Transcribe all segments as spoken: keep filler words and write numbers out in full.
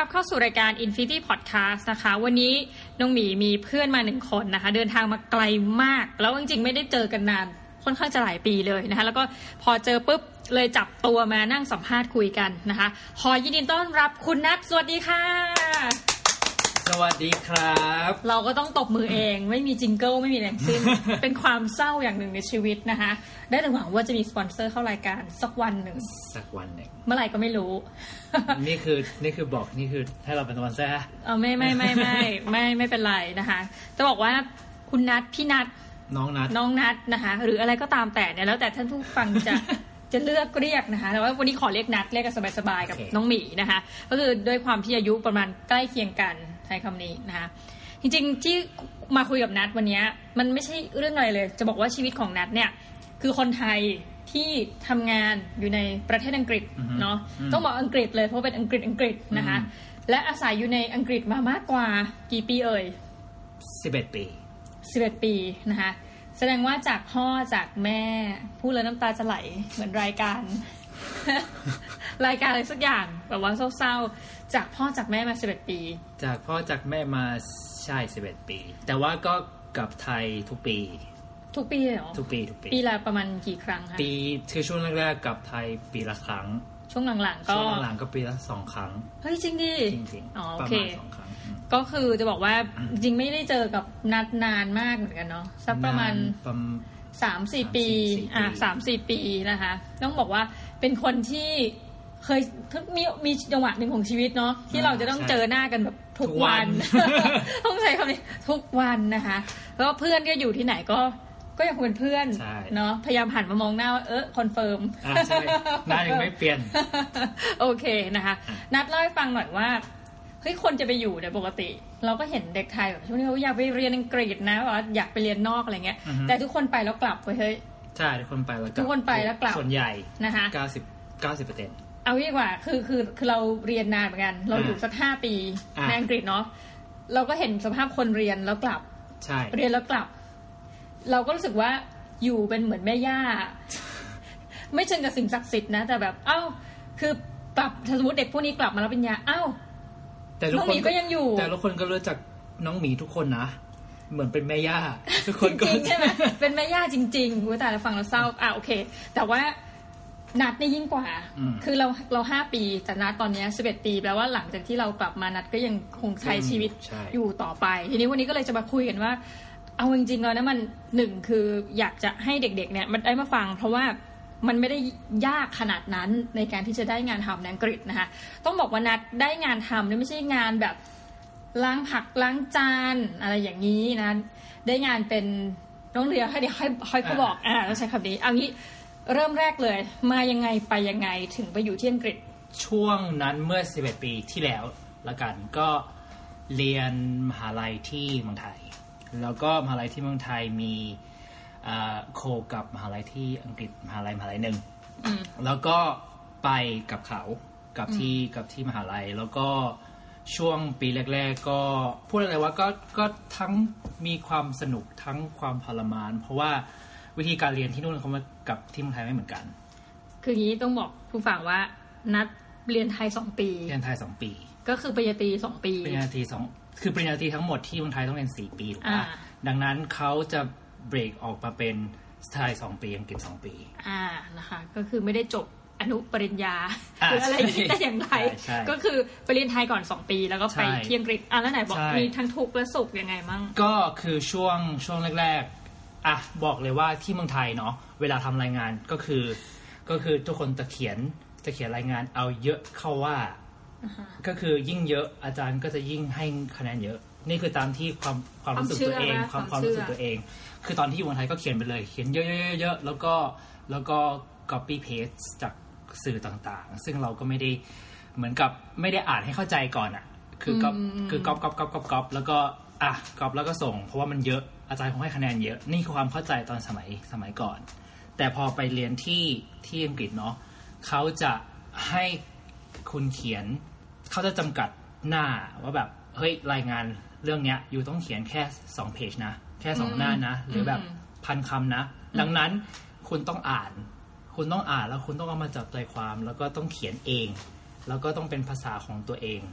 รับเข้าสู่รายการ Infinity Podcast นะคะวันนี้น้องหมีมีเพื่อนมาหนึ่งคนนะคะเดินทางมาไกลมากแล้วจริงๆไม่ได้เจอกันนานค่อนข้างจะหลายปีเลยนะคะแล้วก็พอเจอปุ๊บเลยจับตัวมานั่งสัมภาษณ์คุยกันนะคะขอยินดีต้อนรับคุณนัทสวัสดีค่ะสวัสดีครับเราก็ต้องตบมือเองไม่มีจิงเกิลไม่มีแรงสิ้น เป็นความเศร้าอย่างหนึ่งในชีวิตนะคะได้แต่หวังว่าจะมีสปอนเซอร์เข้ารายการสักวันหนึ่งสักวันหนึ่งเมื่อไหร่ก็ไม่รู้นี่คือนี่คือบอกนี่คือให้เราเป็นสปอนเซอร์เออไม่ไม่ไม่ไม่ไม่ไม่เป็นไรนะคะจะบอกว่าคุณนัทพี่นัทน้องนัทน้องนัทนะคะหรืออะไรก็ตามแต่เนี่ยแล้วแต่ท่านผู้ฟังจะ จะเลือกเรียกนะคะแต่ว่าวันนี้ขอเรียกนัทเรียกกันสบายๆกับ okay. น้องหมีนะคะก็คือด้วยความที่อายุประมาณใกล้เคียงกันใช้คำนี้นะคะจริงๆที่มาคุยกับนัทวันนี้มันไม่ใช่เรื่องอะไรเลยจะบอกว่าชีวิตของนัทเนี่ยคือคนไทยที่ทำงานอยู่ในประเทศอังกฤษ mm-hmm. เนาะ mm-hmm. ต้องบอกอังกฤษเลยเพราะเป็นอังกฤษอังกฤษนะคะ mm-hmm. และอาศัยอยู่ในอังกฤษมามากกว่ากี่ปีเอ่ยสิบเอ็ดปีสิบเอ็ดปีนะคะแสดงว่าจากพ่อจากแม่พูดแล้วน้ำตาจะไหลเหมือนรายการ รายการอะไรสักอย่างแบบว่าเศร้าๆจากพ่อจากแม่มาสิบเอ็ดปีจากพ่อจากแม่มาใช่สิบเอ็ดปีแต่ว่าก็กลับไทยทุกปีทุกปีเหรอทุกปีทุกปีปีละประมาณกี่ครั้งคะปีคือช่วงแรกๆกลับไทยปีละครั้งช่วงหลังๆก็ช่วงหลังๆก็ปีละสองครั้งเฮ้ยจริงดิจริงๆอ๋อโอเคประมาณสองครั้งก็คือจะบอกว่าจริงไม่ได้เจอกับนัดนานมากเหมือนกันเนาะสักประมาณสามสี่ปีอ่ะสามสี่ปีนะคะต้องบอกว่าเป็นคนที่เคยมีมีจังหวะหนึ่งของชีวิตเนาะที่เราจะต้องเจอหน้ากันแบบทุกวันต้องใช้คำนี้ทุกวันนะคะแล้วเพื่อนก็อยู่ที่ไหนก็ก็ยังเป็นเพื่อนเนาะพยายามหันมามองหน้าว่าเออคอนเฟิร์มอ่าใช่หน้ายังไม่เปลี่ยนโอเคนะคะนัดเล่าให้ฟังหน่อยว่าเฮ้ยคนจะไปอยู่เนี่ยปกติเราก็เห็นเด็กไทยแบบช่วงนี้เขาอยากไปเรียนอังกฤษนะว่าอยากไปเรียนนอกอะไรเงี้ยแต่ทุกคนไปแล้วกลับไปเฮ้ยใช่ทุกคนไปแล้วกลับทุกคนไปแล้วกลับส่วนใหญ่นะคะเก้าสิบ เก้าสิบเปอร์เซ็นต์เอาดีกว่าคือคือคือเราเรียนนานเหมือนกันเราอยู่สักห้าปีในอังกฤษเนาะเราก็เห็นสภาพคนเรียนแล้วกลับใช่เรียนแล้วกลับเราก็รู้สึกว่าอยู่เป็นเหมือนแม่ย่าไม่เชิงกับสิ่งศักดิ์สิทธิ์นะแต่แบบเอ้าคือกลับสมมติเด็กพวกนี้กลับมาแล้วเป็นยาเอ้าแต่น้องหมีก็ยังอยู่แต่ทุกคนก็รู้จักน้องหมีทุกคนนะเหมือนเป็นแม่ย่าทุกคนก็จริงใช่ไหมเป็นแม่ย่าจริงๆอุ๊ยแต่เราฟังเราเศร้าอ่ะโอเคแต่ว่านัดนี่ยิ่งกว่าคือเราเราห้าปีแต่นัดตอนนี้สิบเอ็ดปีแปลว่าหลังจากที่เรากลับมานัดก็ยังคงใช้ชีวิตอยู่ต่อไปทีนี้วันนี้ก็เลยจะมาคุยกันว่าเอาจริงๆแล้วนะมันหนึ่งคืออยากจะให้เด็กๆเนี่ยมันได้มาฟังเพราะว่ามันไม่ได้ยากขนาดนั้นในการที่จะได้งานทำในอังกฤษนะคะต้องบอกว่านัดได้งานทำนี่ไม่ใช่งานแบบล้างผักล้างจานอะไรอย่างนี้นะได้งานเป็นน้องเรียให้เดี๋ยวค่อยค่อยเขาบอกอ่าต้องใช้คำนี้เอางี้เริ่มแรกเลยมายังไงไปยังไงถึงไปอยู่ที่อังกฤษช่วงนั้นเมื่อสิบเอ็ดปีที่แล้วละกันก็เรียนมหาลัยที่เมืองไทยแล้วก็มหาลัยที่เมืองไทยมีโคกับมหาลัยที่อังกฤษมหาลัยมหาลัยหนึ่งแล้วก็ไปกับเขากับที่กับที่มหาลัยแล้วก็ช่วงปีแรกๆก็พูดอะไรว่าก็ก็ทั้งมีความสนุกทั้งความทรมานเพราะว่าวิธีการเรียนที่นู่นเขามากับที่เมืองไทยไม่เหมือนกันคืออย่างนี้ต้องบอกผู้ฟังว่านัดเรียนไทยสองปีเรียนไทยสองปีก็คือปริญญาตรีสองปีปริญญาตรีสองคือปริญญาตรีทั้งหมดที่เมืองไทยต้องเรียนสี่ปีถูกป่ะดังนั้นเขาจะเบรกออกมาเป็นไทยสองปีอังกฤษสองปีอ่านะคะก็คือไม่ได้จบอนุปริญญาหรืออะไรที่ได้อย่างไรก็คือไปเรียนไทยก่อนสองปีแล้วก็ไปที่อังกฤษอ่ะแล้วไหนบอกมีทั้งทุกข์และสุขยังไงมั่งก็คือช่วงช่วงแรกๆอ่ะบอกเลยว่าที่เมืองไทยเนาะเวลาทำรายงานก็คือก็คือทุกคนจะเขียนจะเขียนรายงานเอาเยอะเข้าว่าก็คือยิ่งเยอะอาจารย์ก็จะยิ่งให้คะแนนเยอะนี่คือตามที่ความความรู้สึกตัวเองความความรู้สึกตัวเองคือตอนที่อยู่เมืองไทยก็เขียนไปเลยเขียนเยอะๆๆแล้วก็แล้วก็ copy paste จากสื่อต่างๆซึ่งเราก็ไม่ได้เหมือนกับไม่ได้อ่านให้เข้าใจก่อนอ่ะคือก็คือก๊อปก๊อปก๊อปก๊อปก๊อปแล้วก็อ่ะก๊อปแล้วก็ส่งเพราะว่ามันเยอะอาจารย์คงให้คะแนนเยอะนี่คือความเข้าใจตอนสมัยสมัยก่อนแต่พอไปเรียนที่ที่อังกฤษเนาะเขาจะให้คุณเขียนเขาจะจำกัดหน้าว่าแบบเฮ้ยรายงานเรื่องเนี้ยอยู่ต้องเขียนแค่สองเพจนะแค่สองหน้านะหรือแบบพันคำนะดังนั้นคุณต้องอ่านคุณต้องอ่านแล้วคุณต้องเอามาจับใจความแล้วก็ต้องเขียนเองแล้วก็ต้องเป็นภาษาของตัวเอง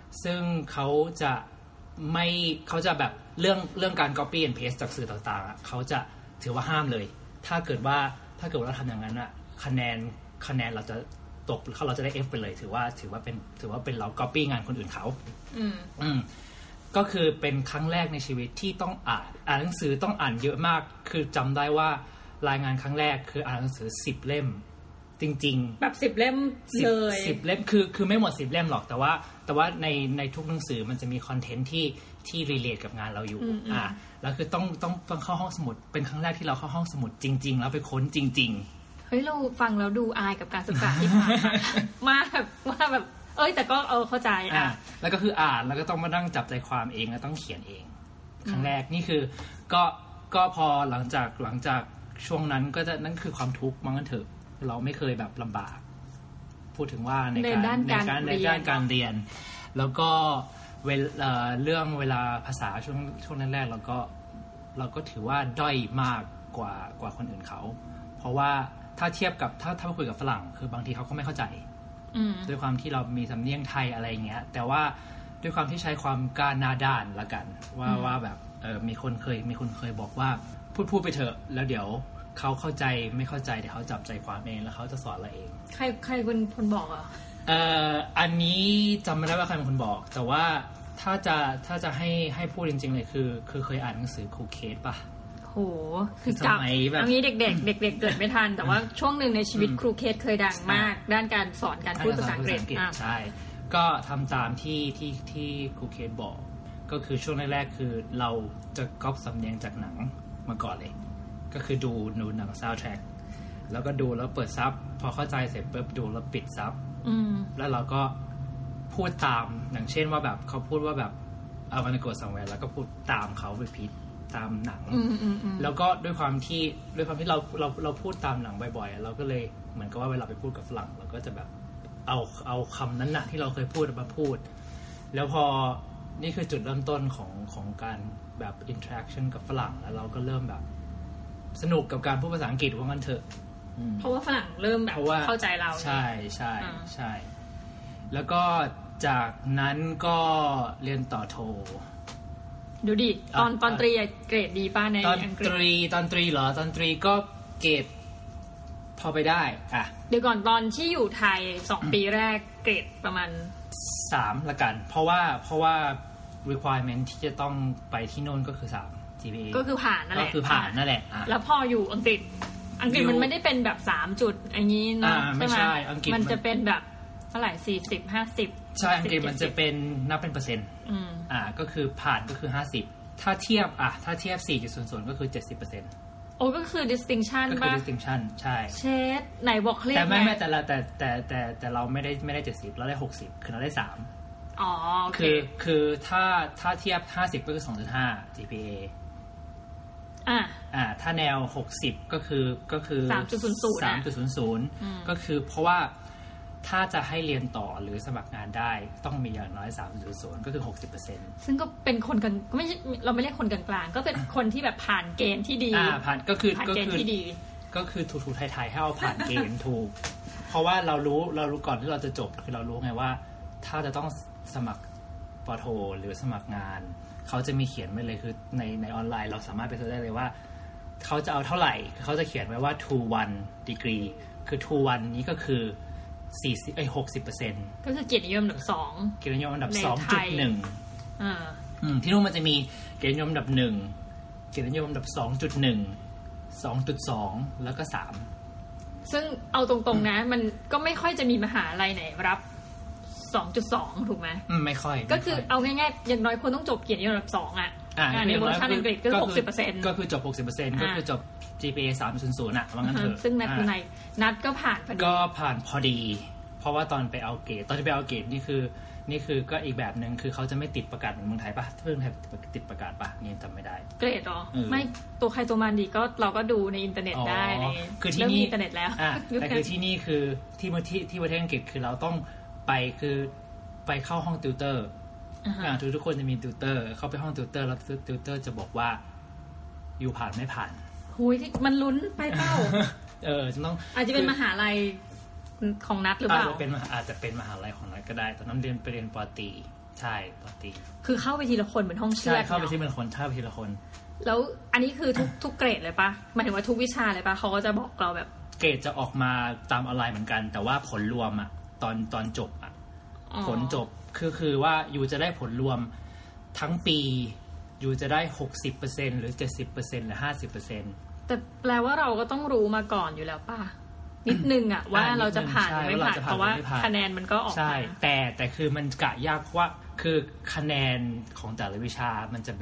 ซึ่งเขาจะไม่เขาจะแบบเรื่องเรื่องการ copy and paste จากสื่อต่างๆอ่ะเขาจะถือว่าห้ามเลยถ้าเกิดว่าถ้าเกิดว่าเราทำอย่างนั้นอ่ะคะแนนคะแนนเราจะตกเราจะได้ F ไปเลยถือว่าถือว่าเป็นถือว่าเป็นเรา copy งานคนอื่นเขาอืมอืมก็คือเป็นครั้งแรกในชีวิตที่ต้องอ่านอ่านหนังสือต้องอ่านเยอะมากคือจำได้ว่ารายงานครั้งแรกคืออ่านหนังสือสิบเล่มจริงๆแบบสิบเล่มเลยสิบเล่มคือคือไม่หมดสิบเล่มหรอกแต่ว่าแต่ว่าในในทุกหนังสือมันจะมีคอนเทนต์ที่ที่รีเลทกับงานเราอยู่อ่าแล้วคือต้องต้องต้องเข้าห้องสมุดเป็นครั้งแรกที่เราเข้าห้องสมุดจริงๆแล้วไปค้นจริงๆเฮ้ยเราฟังแล้วดูอายกับการศึกษาที่ผ่านมาแบบว่าแบบเอ้ยแต่ก็เออเข้าใจอ่ะแล้วก็คืออ่านแล้วก็ต้องมานั่งจับใจความเองแล้วต้องเขียนเองครั้งแรกนี่คือก็ก็พอหลังจากหลังจากช่วงนั้นก็จะนั่นคือความทุกข์มั้งกันเถอะเราไม่เคยแบบลำบากพูดถึงว่าในการในการในด้านการเรียนแล้วก็เวลาเรื่องเวลาภาษาช่วงช่วงแรกๆเราก็เราก็ถือว่าด้อยมากกว่ากว่าคนอื่นเขาเพราะว่าถ้าเทียบกับถ้าถ้าคุยกับฝรั่งคือบางทีเขาก็ไม่เข้าใจด้วยความที่เรามีสำเนียงไทยอะไรเงี้ยแต่ว่าด้วยความที่ใช้ความกล้าหน้าด้านละกันว่าว่าแบบเออมีคนเคยมีคนเคยบอกว่าพูดพูดไปเถอะแล้วเดี๋ยวเขาเข้าใจไม่เข้าใจเดี๋ยวเขาจับใจความเองแล้วเขาจะสอนเราเองใครใครเป็นคนบอกอ่ะเอ่ออันนี้จำไม่ได้ว่าใครเป็นคนบอกแต่ว่าถ้าจะถ้าจะให้ให้พูดจริงๆเลยคือคือเคยอ่านหนังสือครูเคสป่ะโหคือจับอันนี้เด็กๆเด็กๆเกิดไม่ทันแต่ว่าช่วงหนึ่งในชีวิตครูเคสเคยดังมากด้านการสอนการพูดภาษาอังกฤษใช่ก็ทำตามที่ที่ที่ครูเคสบอกก็คือช่วงแรกๆคือเราจะก๊อปสำเนียงจากหนังมาก่อนเลยก็คือดูดูหนังซาวด์แทร็กแล้วก็ดูแล้วเปิดซับพอเข้าใจเสร็จปุ๊บดูแล้วปิดซับแล้วเราก็พูดตามอย่างเช่นว่าแบบเขาพูดว่าแบบเอาวันโกสังเวแล้วก็พูดตามเขาไปพิดตามหนังแล้วก็ด้วยความที่ด้วยความที่เราเราเราพูดตามหนังบ่อยๆเราก็เลยเหมือนกับว่าเวลาไปพูดกับฝรั่งเราก็จะแบบเอาเอาคำนั้นน่ะที่เราเคยพูดมาพูดแล้วพอนี่คือจุดเริ่มต้นของของการแบบ interaction กับฝรั่งแล้วเราก็เริ่มแบบสนุกกับการพูดภาษาอังกฤษว่างั้นเถอะเพราะว่าฝรั่งเริ่มแบบเข้าใจเราใช่ใช่ใช่แล้วก็จากนั้นก็เรียนต่อโทดูดิตอนตอนตรีเกรดดีป่ะในอังกฤษตอนตรีตอนตรีเหรอตอนตรีก็เกรดพอไปได้อ่ะเดี๋ยวก่อนตอนที่อยู่ไทยสองปีแรกเกรดประมาณสามละกันเพราะว่าเพราะว่า requirement ที่จะต้องไปที่โน่นก็คือสาม จี พี เอก็คือผ่านนั่นแหละก็คือผ่านนั่นแหละแล้วพออยู่อังกฤษอังกฤษมันไม่ได้เป็นแบบสามจุดอย่างนี้เนาะใช่ไหมมันจะเป็นแบบเท่าไหร่สี่สิบ ห้าสิบใช่อังกฤษมันจะเป็นนับเป็นเปอร์เซ็นต์อ่าก็คือผ่านก็คือห้าสิบถ้าเทียบอ่ะถ้าเทียบ สี่จุดศูนย์ศูนย์ ก็คือ เจ็ดสิบเปอร์เซ็นต์โอ้ก็คือ distinction ป่ะก็คือ distinction ใช่เชดไหนบอกเคลียร์แต่ไม่ไม่แต่ละแต่แต่แต่แต่เราไม่ได้ไม่ได้เจ็ดสิบเราได้หกสิบคือเราได้สามอ๋อโอเคคือคือถ้าถ้าเทียบห้าสิบก็คือ สองจุดห้า จี พี เอ อ่าอ่าถ้าแนวหกสิบก็คือก็คือสามจุดศูนย์ศูนย์สามจุดศูนย์ศูนย์ ก็คือเพราะว่าถ้าจะให้เรียนต่อหรือสมัครงานได้ต้องมีอย่างน้อย สามจุดศูนย์ศูนย์ ก็คือ หกสิบเปอร์เซ็นต์ซึ่งก็เป็นคนกลางไม่เราไม่เรียกคนกลางๆก็เป็นคนที่แบบผ่านเกณฑ์ที่ดีอ่าผ่านก็คือก็คือก็คือถูกๆไทยๆให้เอาผ่านเกณฑ์ถูกเพราะว่าเรารู้เรารู้ก่อนที่เราจะจบคือเรารู้ไงว่าถ้าจะต้องสมัครปโทหรือสมัครงานเขาจะมีเขียนไว้เลยคือในในออนไลน์เราสามารถไปเสิร์ชได้เลยว่าเขาจะเอาเท่าไหร่เขาจะเขียนไว้ว่า ทู วัน degree คือ ทู วัน นี้ก็คือสี่สิบเอ้ย หกสิบเปอร์เซ็นต์ก็คือเกียรตินิยมอันดับสองเกียรตินิยมอันดับ สองจุดหนึ่ง อ่าอืมที่นู่นมันจะมีเกียรตินิยมอันดับหนึ่งเกียรตินิยมอันดับ สองจุดหนึ่ง สองจุดสอง แล้วก็สามซึ่งเอาตรงๆนะมันก็ไม่ค่อยจะมีมหาลัยไหนรับ สองจุดสอง ถูกมั้ยอืมไม่ค่อยก็คือเอาง่ายๆอย่างน้อยคนต้องจบเกียรตินิยมอันดับสองอ่ะอ่าในเวอร์ชันอังกฤษก็ หกสิบเปอร์เซ็นต์ก็คือจบ หกสิบเปอร์เซ็นต์ ก็คือจบ จี พี เอ สามจุดศูนย์ศูนย์ อ่ะว่างั้นเถอะซึ่งนัดในนัดก็ผ่านพอดีก็ผ่านพอดีเพราะว่าตอนไปเอาเกรดตอนที่ไปเอาเกรดนี่คือนี่คือก็อีกแบบนึงคือเขาจะไม่ติดประกาศเหมือนเมืองไทยป่ะเมืองไทยติดประกาศป่ะนี่จำไม่ได้เกรดหรอไม่ตัวใครตัวมันดีก็เราก็ดูในอินเทอร์เน็ตได้ในคือที่นี่อินเทอร์เน็ตแล้วอ่าแต่คือที่นี่คือที่ที่ที่ประเทศอังกฤษคือเราต้องไปคือไปเข้าห้องติวเตอร์อ่าทุกทุกคนจะมีติวเตอร์เข้าไปห้องติวเตอร์แล้วติวเตอร์จะบอกว่าอยู่ผ่านไม่ผ่านหุยมันลุ้นไปเปล่าเออจะต้องอาจจะเป็นมหาลัยของนัดหรือเปล่าอาจจะเป็นอาจจะเป็นมหาลัยของนัดก็ได้ตอนนั้นเรียนไปเรียนป.ตรีใช่ต่อตรีคือเข้าไปทีละคนเหมือนห้องเชือดใช่เข้าไปทีละคนเข้าไปทีละคนแล้วอันนี้คือทุกทุกเกรดเลยปะหมายถึงว่าทุกวิชาเลยปะเขาก็จะบอกเราแบบเกรดจะออกมาตามออนไลน์เหมือนกันแต่ว่าผลรวมอะตอนตอนจบอะผลจบคือคือว่ายูจะได้ผลรวมทั้งปียูจะได้ หกสิบเปอร์เซ็นต์ หรือ เจ็ดสิบเปอร์เซ็นต์ หรือ ห้าสิบเปอร์เซ็นต์แต่แปลว่าเราก็ต้องรู้มาก่อนอยู่แล้วป่ะนิดนึงอะว่าเราจะผ่านหรือไม่ผ่านเพราะว่าคะแนนมันก็ออกใช่แต่แต่คือมันกะยากเพราะว่าคือคะแนนของแต่ละวิชามันจะแบบ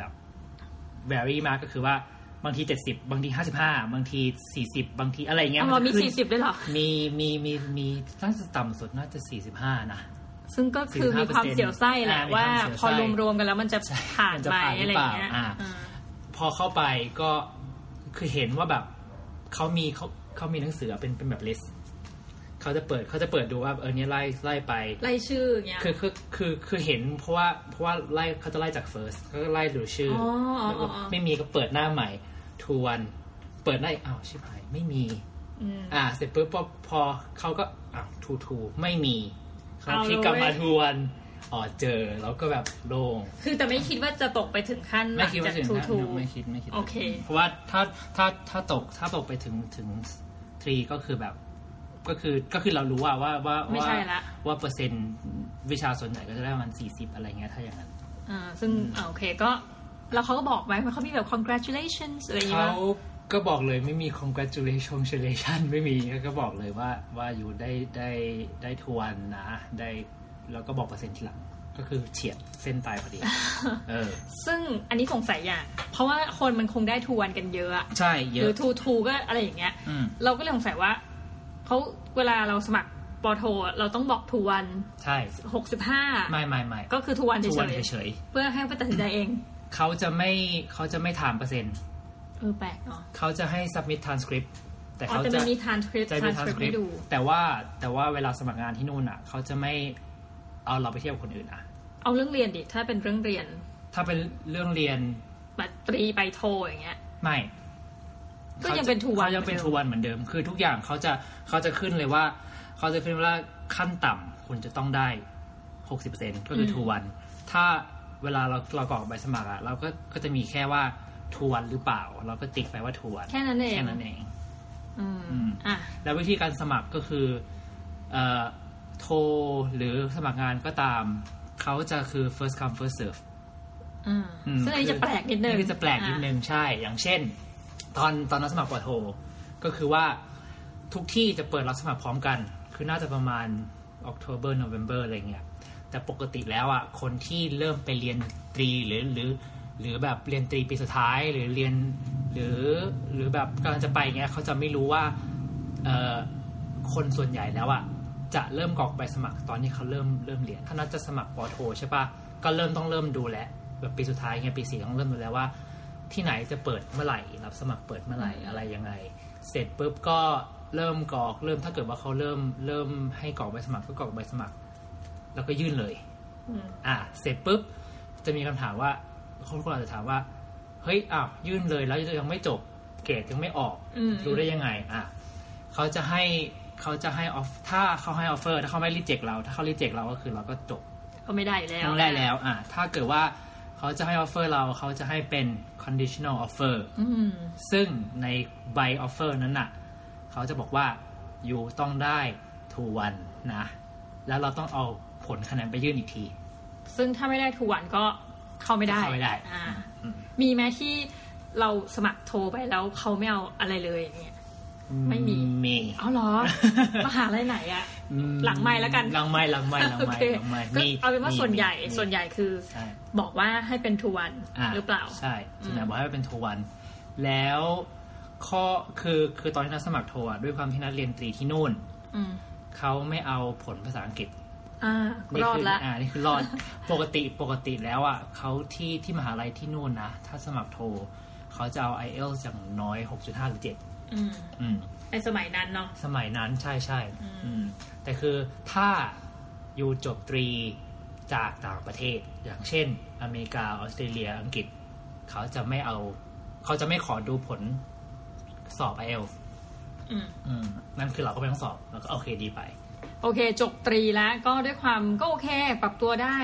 vary มากก็คือว่าบางทีเจ็ดสิบบางทีห้าสิบห้าบางทีสี่สิบบางทีอะไรอย่างเงี้ยมันมีสี่สิบด้วยเหรอมีมีมีมีน่าจะต่ำสุดน่าจะสี่สิบห้านะซึ่งก็คือมีความเสียวไส้แหละว่าพอรวมๆกันแล้วมันจะผ่านไหมอะไรอย่างเงี้ยพอเข้าไปก็คือเห็นว่าแบบเขามีเขาเขามีหนังสือเป็นเป็นแบบลิสต์เขาจะเปิดเขาจะเปิดดูว่าเออเนี้ยไล่ไล่ไปไล่ชื่ออย่างเงี้ยคือคือคือคือเห็นเพราะว่าเพราะว่าไล่เขาจะไล่จาก first เขาก็ไล่ดูชื่อไม่มีก็เปิดหน้าใหม่ทวนเปิดได้อ้าวชิบหายไม่มีอ่าเสร็จปุ๊บพอพอเขาก็อ้าวทูทูไม่มีเขาพลิกกลับมาทวนอ๋อเจอแล้วก็แบบโล่งคือแต่ไม่คิดว่าจะตกไปถึงขั้นไม่คิดว่าถึงขั้นไม่คิดไม่คิดโอเคเพราะว่าถ้าถ้าถ้าตกถ้าตกไปถึงถึงทรีก็คือแบบก็คือก็คือเรารู้ว่าว่าว่าว่าว่าเปอร์เซ็นต์วิชาส่วนใหญ่ก็จะได้ประมาณสี่สิบอะไรเงี้ยถ้าอย่างนั้นอ่าซึ่งโอเคก็แล้วเขาก็บอกไหมมันเขามีแบบ congratulations อะไรอย่างเงี้ยเขาก็บอกเลยไม่มี congratulation ไม่มีก็บอกเลยว่าว่าอยู่ได้ได้ได้ทวนนะได้แล้วก็บอกเปอร์เซ็นต์ทีหลังก็คือเฉียดเส้นตายพอดีเออซึ่งอันนี้สงสัยอย่างเพราะว่าคนมันคงได้ทวนกันเยอะใช่เยอะหรือทูทูก็อะไรอย่างเงี้ยเราก็เลยสงสัยว่าเขาเวลาเราสมัครปโทเราต้องบอกทวนใช่หกสิบห้าไม่ไม่ไม่ก็คือทวนเฉยๆเพื่อให้ไปตัดสินใจเองเขาจะไม่เขาจะไม่ถามเปอร์เซ็นต์เออแปลกเนาะเขาจะให้ submit transcript แต่เขาจะมี transcript จะมี transcript ดูแต่ว่าแต่ว่าเวลาสมัครงานที่นู่นอ่ะเขาจะไม่เอาเราไปเทียบกับคนอื่นอ่ะเอาเรื่องเรียนดิถ้าเป็นเรื่องเรียนถ้าเป็นเรื่องเรียนแบบตรีไปโทอย่างเงี้ยไม่ก็ยังเป็นทูวันเขายังเป็นทูวันเหมือนเดิมคือทุกอย่างเขาจะเขาจะขึ้นเลยว่าเขาจะขึ้นว่าขั้นต่ำคุณจะต้องได้ หกสิบเปอร์เซ็นต์ ก็คือทูวันถ้าเวลาเราเรากรอกใบสมัครอ่ะเราก็ก็จะมีแค่ว่าทูวันหรือเปล่าเราก็ติ๊กไปว่าทูวันแค่นั้นเองแค่นั้นเองอืมอ่ะแล้ววิธีการสมัครก็คือเอ่อโทรหรือสมัครงานก็ตามเขาจะคือ first come first serve อืมซึ่งอันนี้จะแปลกนิดนึงนี่จะแปลกนิดนึงใช่อย่างเช่นตอนตอนรับสมัครปโทก็คือว่าทุกที่จะเปิดรับสมัครพร้อมกันคือน่าจะประมาณ October November อะไรเงี้ยแต่ปกติแล้วอ่ะคนที่เริ่มไปเรียนตรีหรือหรือหรือแบบเรียนตรีปีสุดท้ายหรือเรียนหรือหรือแบบกำลังจะไปเงี้ยเขาจะไม่รู้ว่าเอ่อคนส่วนใหญ่แล้วอ่ะจะเริ่มกรอกใบสมัครตอนที่เขาเริ่มเริ่มเรียนถ้านัดจะสมัครปโทใช่ป่ะก็เริ่มต้องเริ่มดูแลแบบปีสุดท้ายเงี้ยปีสี่ต้องเริ่มดูแล้วว่าที่ไหนจะเปิดเมื่อไหร่รับสมัครเปิดเมื่อไหร่อะไรยังไงเสร็จปุ๊บก็เริ่มกรอกเริ่มถ้าเกิดว่าเขาเริ่มเริ่มให้กรอกใบสมัครก็กรอกใบสมัครแล้วก็ยื่นเลยอ่ะเสร็จปุ๊บจะมีคำถามว่าคนคนอาจจะถามว่าเฮ้ยอ้าวยื่นเลยแล้วยังไม่จบเกรดยังไม่ออกรู้ได้ยังไงอ่ะเขาจะให้เขาจะให้ออฟถ้าเขาให้ออฟเฟอร์ถ้าเขาไม่รีเจ็คเราถ้าเขารีเจ็คเราก็คือเราก็จบก็ไม่ได้แล้วต้องได้แล้วอ่ะถ้าเกิดว่าเขาจะให้ออฟเฟอร์เราเขาจะให้เป็น conditional offer ซึ่งในใบออฟเฟอร์นั้นน่ะเขาจะบอกว่าอยู่ต้องได้ทูวันนะแล้วเราต้องเอาผลคะแนนไปยื่นอีกทีซึ่งถ้าไม่ได้ทูวันก็เข้าไม่ได้เข้าไม่ได้อ่ามีไหมที่เราสมัครโทรไปแล้วเขาไม่เอาอะไรเลยอย่างเงี้ยไม่มีมีเอาเหรอมหาลัยไหนอะหลังไม้แล้วกันหลังไม้หลังไม้หลังไม้หลังไม้มีเอาเป็นว่าส่วนใหญ่ส่วนใหญ่คือบอกว่าให้เป็นทูวันหรือเปล่าใช่ส่วนใหญ่บอกให้เป็นทูวันแล้วข้อคือคือตอนที่นักสมัครโทรด้วยความที่นักเรียนตรีที่นู่นเขาไม่เอาผลภาษาอังกฤษอ่ารอดละอ่านี่คือรอดปกติปกติแล้วอ่ะเขาที่ที่มหาลัยที่นู่นนะถ้าสมัครโทรเขาจะเอา ไอ เอล อย่างน้อย หกจุดห้า หรือเจ็ดอืมอืมในสมัยนั้นเนาะสมัยนั้นใช่ใช่อืมแต่คือถ้าอยู่จบตรีจากต่างประเทศอย่างเช่นอเมริกาออสเตรเลียอังกฤษเขาจะไม่เอาเขาจะไม่ขอดูผลสอบ ไอ เอลอืมอืมนั่นคือเราก็ไม่ต้องสอบแล้วก็โอเคดีไปโอเคจบตรีแล้วก็ด้วยความก็โอเคปรับตัวได้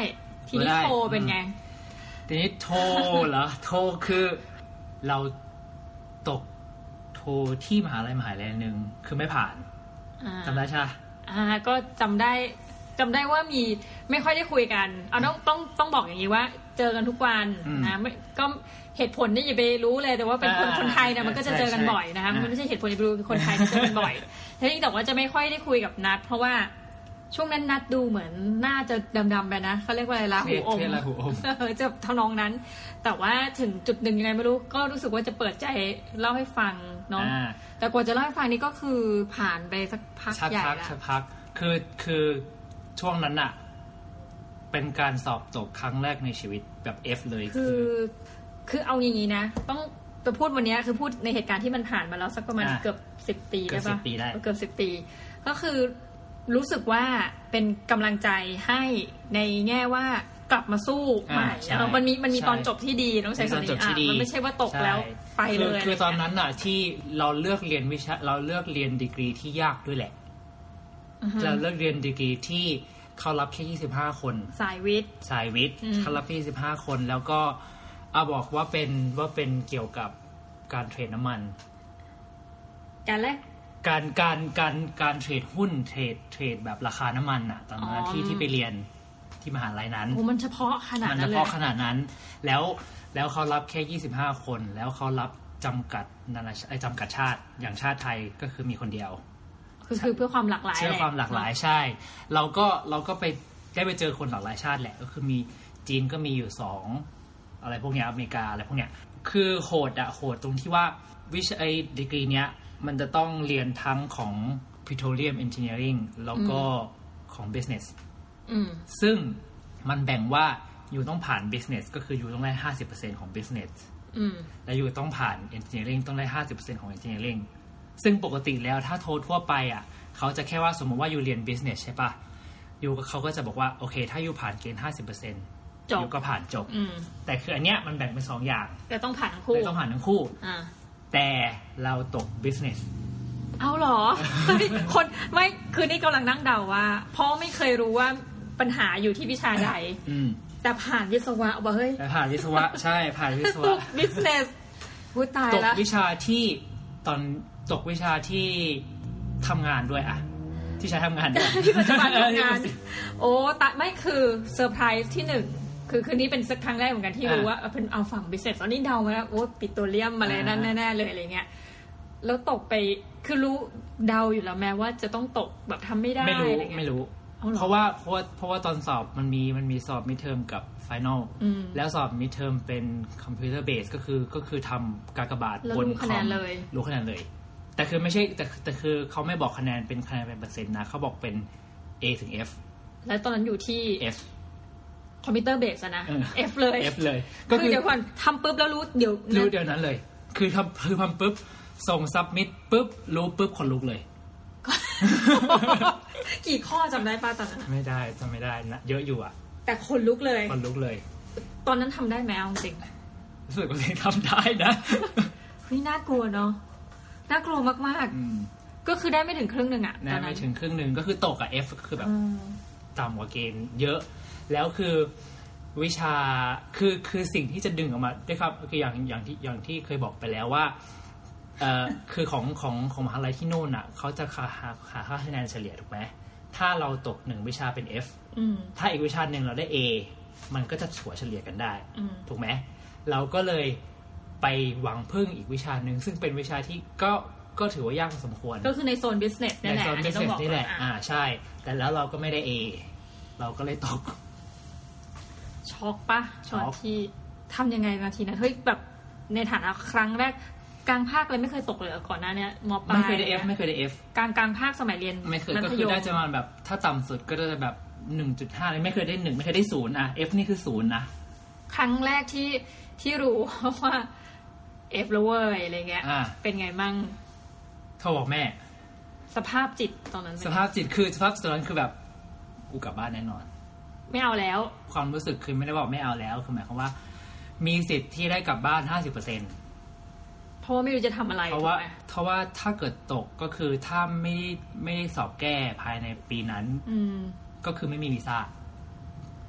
ทีนี้โทเป็นไงทีนี้โทเหรอโทคือเราตกโทที่มหาลัยมหาลัยนึงคือไม่ผ่านจำได้ใช่อ่าก็จำได้จำได้ว่ามีไม่ค่อยได้คุยกันเอาต้องต้องต้องบอกอย่างนี้ว่าเจอกันทุกวันนะไม่ก็เหตุผลนี่อย่าไปรู้เลยแต่ว่าเป็นคนคนไทยนะมันก็จะเจอกันบ่อยนะคะมันไม่ใช่เหตุผลอย่าไปรู้คนไทยจะเจอกันบ่อยทีนี้แต่ว่าจะไม่ค่อยได้คุยกับนัทเพราะว่าช่วงนั้นนัดดูเหมือนน่าจะดำๆไปนะเขาเรียกว่าอะไรละหูอมจะทำนองนั้นแต่ว่าถึงจุดหนึ่งยังไงไม่รู้ก็รู้สึกว่าจะเปิดใจเล่าให้ฟังเนาะแต่กว่าจะเล่าให้ฟังนี่ก็คือผ่านไปสักพักใหญ่แล้วสักพักคือคือช่วงนั้นอะเป็นการสอบตกครั้งแรกในชีวิตแบบ F เลยคือคือเอาอย่างนี้นะต้องจะพูดวันนี้คือพูดในเหตุการณ์ที่มันผ่านมาแล้วสักประมาณเกือบสิบปีได้ปะเกือบสิบปีก็คือรู้สึกว่าเป็นกำลังใจให้ในแง่ว่ากลับมาสู้ใหม่มันมีมันมีตอนจบที่ดีต้องใช้คำนี้มันไม่ใช่ว่าตกแล้วไปเลยคือตอนนั้นน่ะที่เราเลือกเรียนวิชาเราเลือกเรียนดีกรีที่ยากด้วยแหละเราเลือกเรียนดีกรีที่เขารับแค่ยี่สิบห้าคนสายวิทย์สายวิทย์เขารับแค่ยี่สิบห้าคนแล้วก็เอาบอกว่าเป็นว่าเป็นเกี่ยวกับการเทรดน้ำมันการแลกการการการการเทรดหุ้นเทรดเทรดแบบราคาน้ำมันอ่ะตอนนั้นที่ที่ไปเรียนที่มหาลัยนั้นโอ้มันเฉพาะขนาดนั้นเลยมันเฉพาะขนาดนั้นแล้วแล้วเขารับแค่ยี่สิบห้าคนแล้วเขารับจำกัดนานาไอ้จำกัดชาติอย่างชาติไทยก็คือมีคนเดียวคือคือเพื่อความหลากหลายเพื่อความหลากหลายใช่เราก็เราก็ไปได้ไปเจอคนหลากหลายชาติแหละก็คือมีจีนก็มีอยู่สองอะไรพวกเนี้ยอเมริกาอะไรพวกเนี้ยคือโหดอะโหดตรงที่ว่าวิชาไอ้ดีกรีเนี้ยมันจะต้องเรียนทั้งของ petroleum engineering แล้วก็ของ business ซึ่งมันแบ่งว่าอยู่ต้องผ่าน business ก็คืออยู่ต้องได้ ห้าสิบเปอร์เซ็นต์ ของ business และอยู่ต้องผ่าน engineering ต้องได้ ห้าสิบเปอร์เซ็นต์ ของ engineering ซึ่งปกติแล้วถ้าโททั่วไปอ่ะเขาจะแค่ว่าสมมติว่าอยู่เรียน business ใช่ปะอยู่เขาก็จะบอกว่าโอเคถ้าอยู่ผ่านเกณฑ์ ห้าสิบเปอร์เซ็นต์ อยู่ก็ผ่านจบแต่คืออันเนี้ยมันแบ่งเป็นสองอย่างแต่ต้องผ่านทั้งคู่ต้องผ่านทั้งคู่แต่เราตก business เอาหรอ คนไม่คือนี่กำลังนั่งเดาว่าเพราะไม่เคยรู้ว่าปัญหาอยู่ที่วิชาใดแต่ผ่านวิศวะบ่เฮ้ยผ่านวิศวะใช่ผ่านวิศวะตก business พูดตายแล้วตกวิชาที่ตอนตกวิชาที่ทำงานด้วยอะที่ใช้ทำงานด้วยที่ปัจจุบันทำงานโอ้ตะไม่คือเซอร์ไพรส์ที่หนึ่งคือคืนนี้เป็นสักครั้งแรกเหมือนกันที่รู้ว่าเป็นเอาฝั่ง business ตอนนี้เดามาแล้วโอ้ปิโตรเลียมมาเลยนั่นแน่ๆเลยอะไรเงี้ยแล้วตกไปคือรู้เดาอยู่แล้วแม้ว่าจะต้องตกแบบทำไม่ได้ไม่รู้ไม่รู้เพราะว่าเพราะว่าเพราะว่าตอนสอบมันมีมันมีสอบมิดเทอมกับไฟนอลแล้วสอบมิดเทอมเป็นคอมพิวเตอร์เบสก็คือก็คือทำกากบาทบนคอมรู้คะแนนเลยแต่คือไม่ใช่แต่แต่คือเขาไม่บอกคะแนนเป็นคะแนนเป็นเปอร์เซ็นต์นะเขาบอกเป็น A ถึง F แล้วตอนนั้นอยู่ที่ F คอมพิวเตอร์เบสนะ F เลย F เลยก็คือเดี๋ยวก่อนทำปุ๊บแล้วรู้เดี๋ยวรู้เดี๋ยวนั้นเลยคือทำคือทำปุ๊บส่งซับมิทปุ๊บรู้ปุ๊บคนลุกเลยกี่ข้อจำได้ป้าตอนนั้นไม่ได้จำไม่ได้นะเยอะอยู่อ่ะแต่คนลุกเลยคนลุกเลยตอนนั้นทำได้ไหมเอาจริงรู้สึกว่าเองทำได้นะเฮ้ยน่ากลัวเนาะน่ากลัวมากๆก็คือได้ไม่ถึงครึ่งนึงอ่ะตอนนั้นไม่ถึงครึ่งนึงก็คือตกกับ F ก็คือแบบต่ำกว่าเกณฑ์เยอะแล้วคือวิชาคือคือสิ่งที่จะดึงออกมาได้ครับคืออย่างอย่างที่อย่างที่เคยบอกไปแล้วว่าเอ่อคือของของของมหาลัยที่โน่นอ่ะเขาจะหาหาหาค่าคะแนนเฉลี่ยถูกไหมถ้าเราตกหนึ่งวิชาเป็น F ถ้าอีกวิชาหนึ่งเราได้ A มันก็จะถัวเฉลี่ยกันได้ถูกไหมเราก็เลยไปหวังพึ่งอีกวิชาหนึ่งซึ่งเป็นวิชาที่ก็ก็ถือว่ายากพอสมควรก็คือในโซน business นี่แหละในโซน business นี่แหละอ่าใช่แต่แล้วเราก็ไม่ได้ A เราก็เลยตกช็อกปะช็อกที่ทำยังไงนาทีนั้นเฮ้ยแบบในฐานะครั้งแรกกลางภาคเลยไม่เคยตกเลยก่อนหน้านี้ม.ปลายไม่เคยได้ F ไม่เคยได้ F กลางกลางภาคสมัยเรียนไม่เคยก็คือได้จะมาแบบถ้าต่ำสุดก็จะแบบ หนึ่งจุดห้า เลยไม่เคยได้หนึ่งไม่เคยได้ศูนย์อ่ะ F นี่คือศูนย์นะครั้งแรกที่ที่รู้ว่า F แล้วเว้ยอะไรเงี้ยเป็นไงมั่งโทรบอกแม่สภาพจิตตอนนั้นสภาพจิตคือสภาพตอนนั้นคือแบบกูกลับบ้านแน่นอนไม่เอาแล้วความรู้สึกคือไม่ได้บอกไม่เอาแล้วคือหมายความว่ามีสิทธิ์ที่ได้กลับบ้าน ห้าสิบเปอร์เซ็นต์เพราะว่าไม่รู้จะทำอะไรเพราะว่าเพราะว่าถ้าเกิดตกก็คือถ้าไม่ไม่ได้สอบแก้ภายในปีนั้นก็คือไม่มีวีซ่า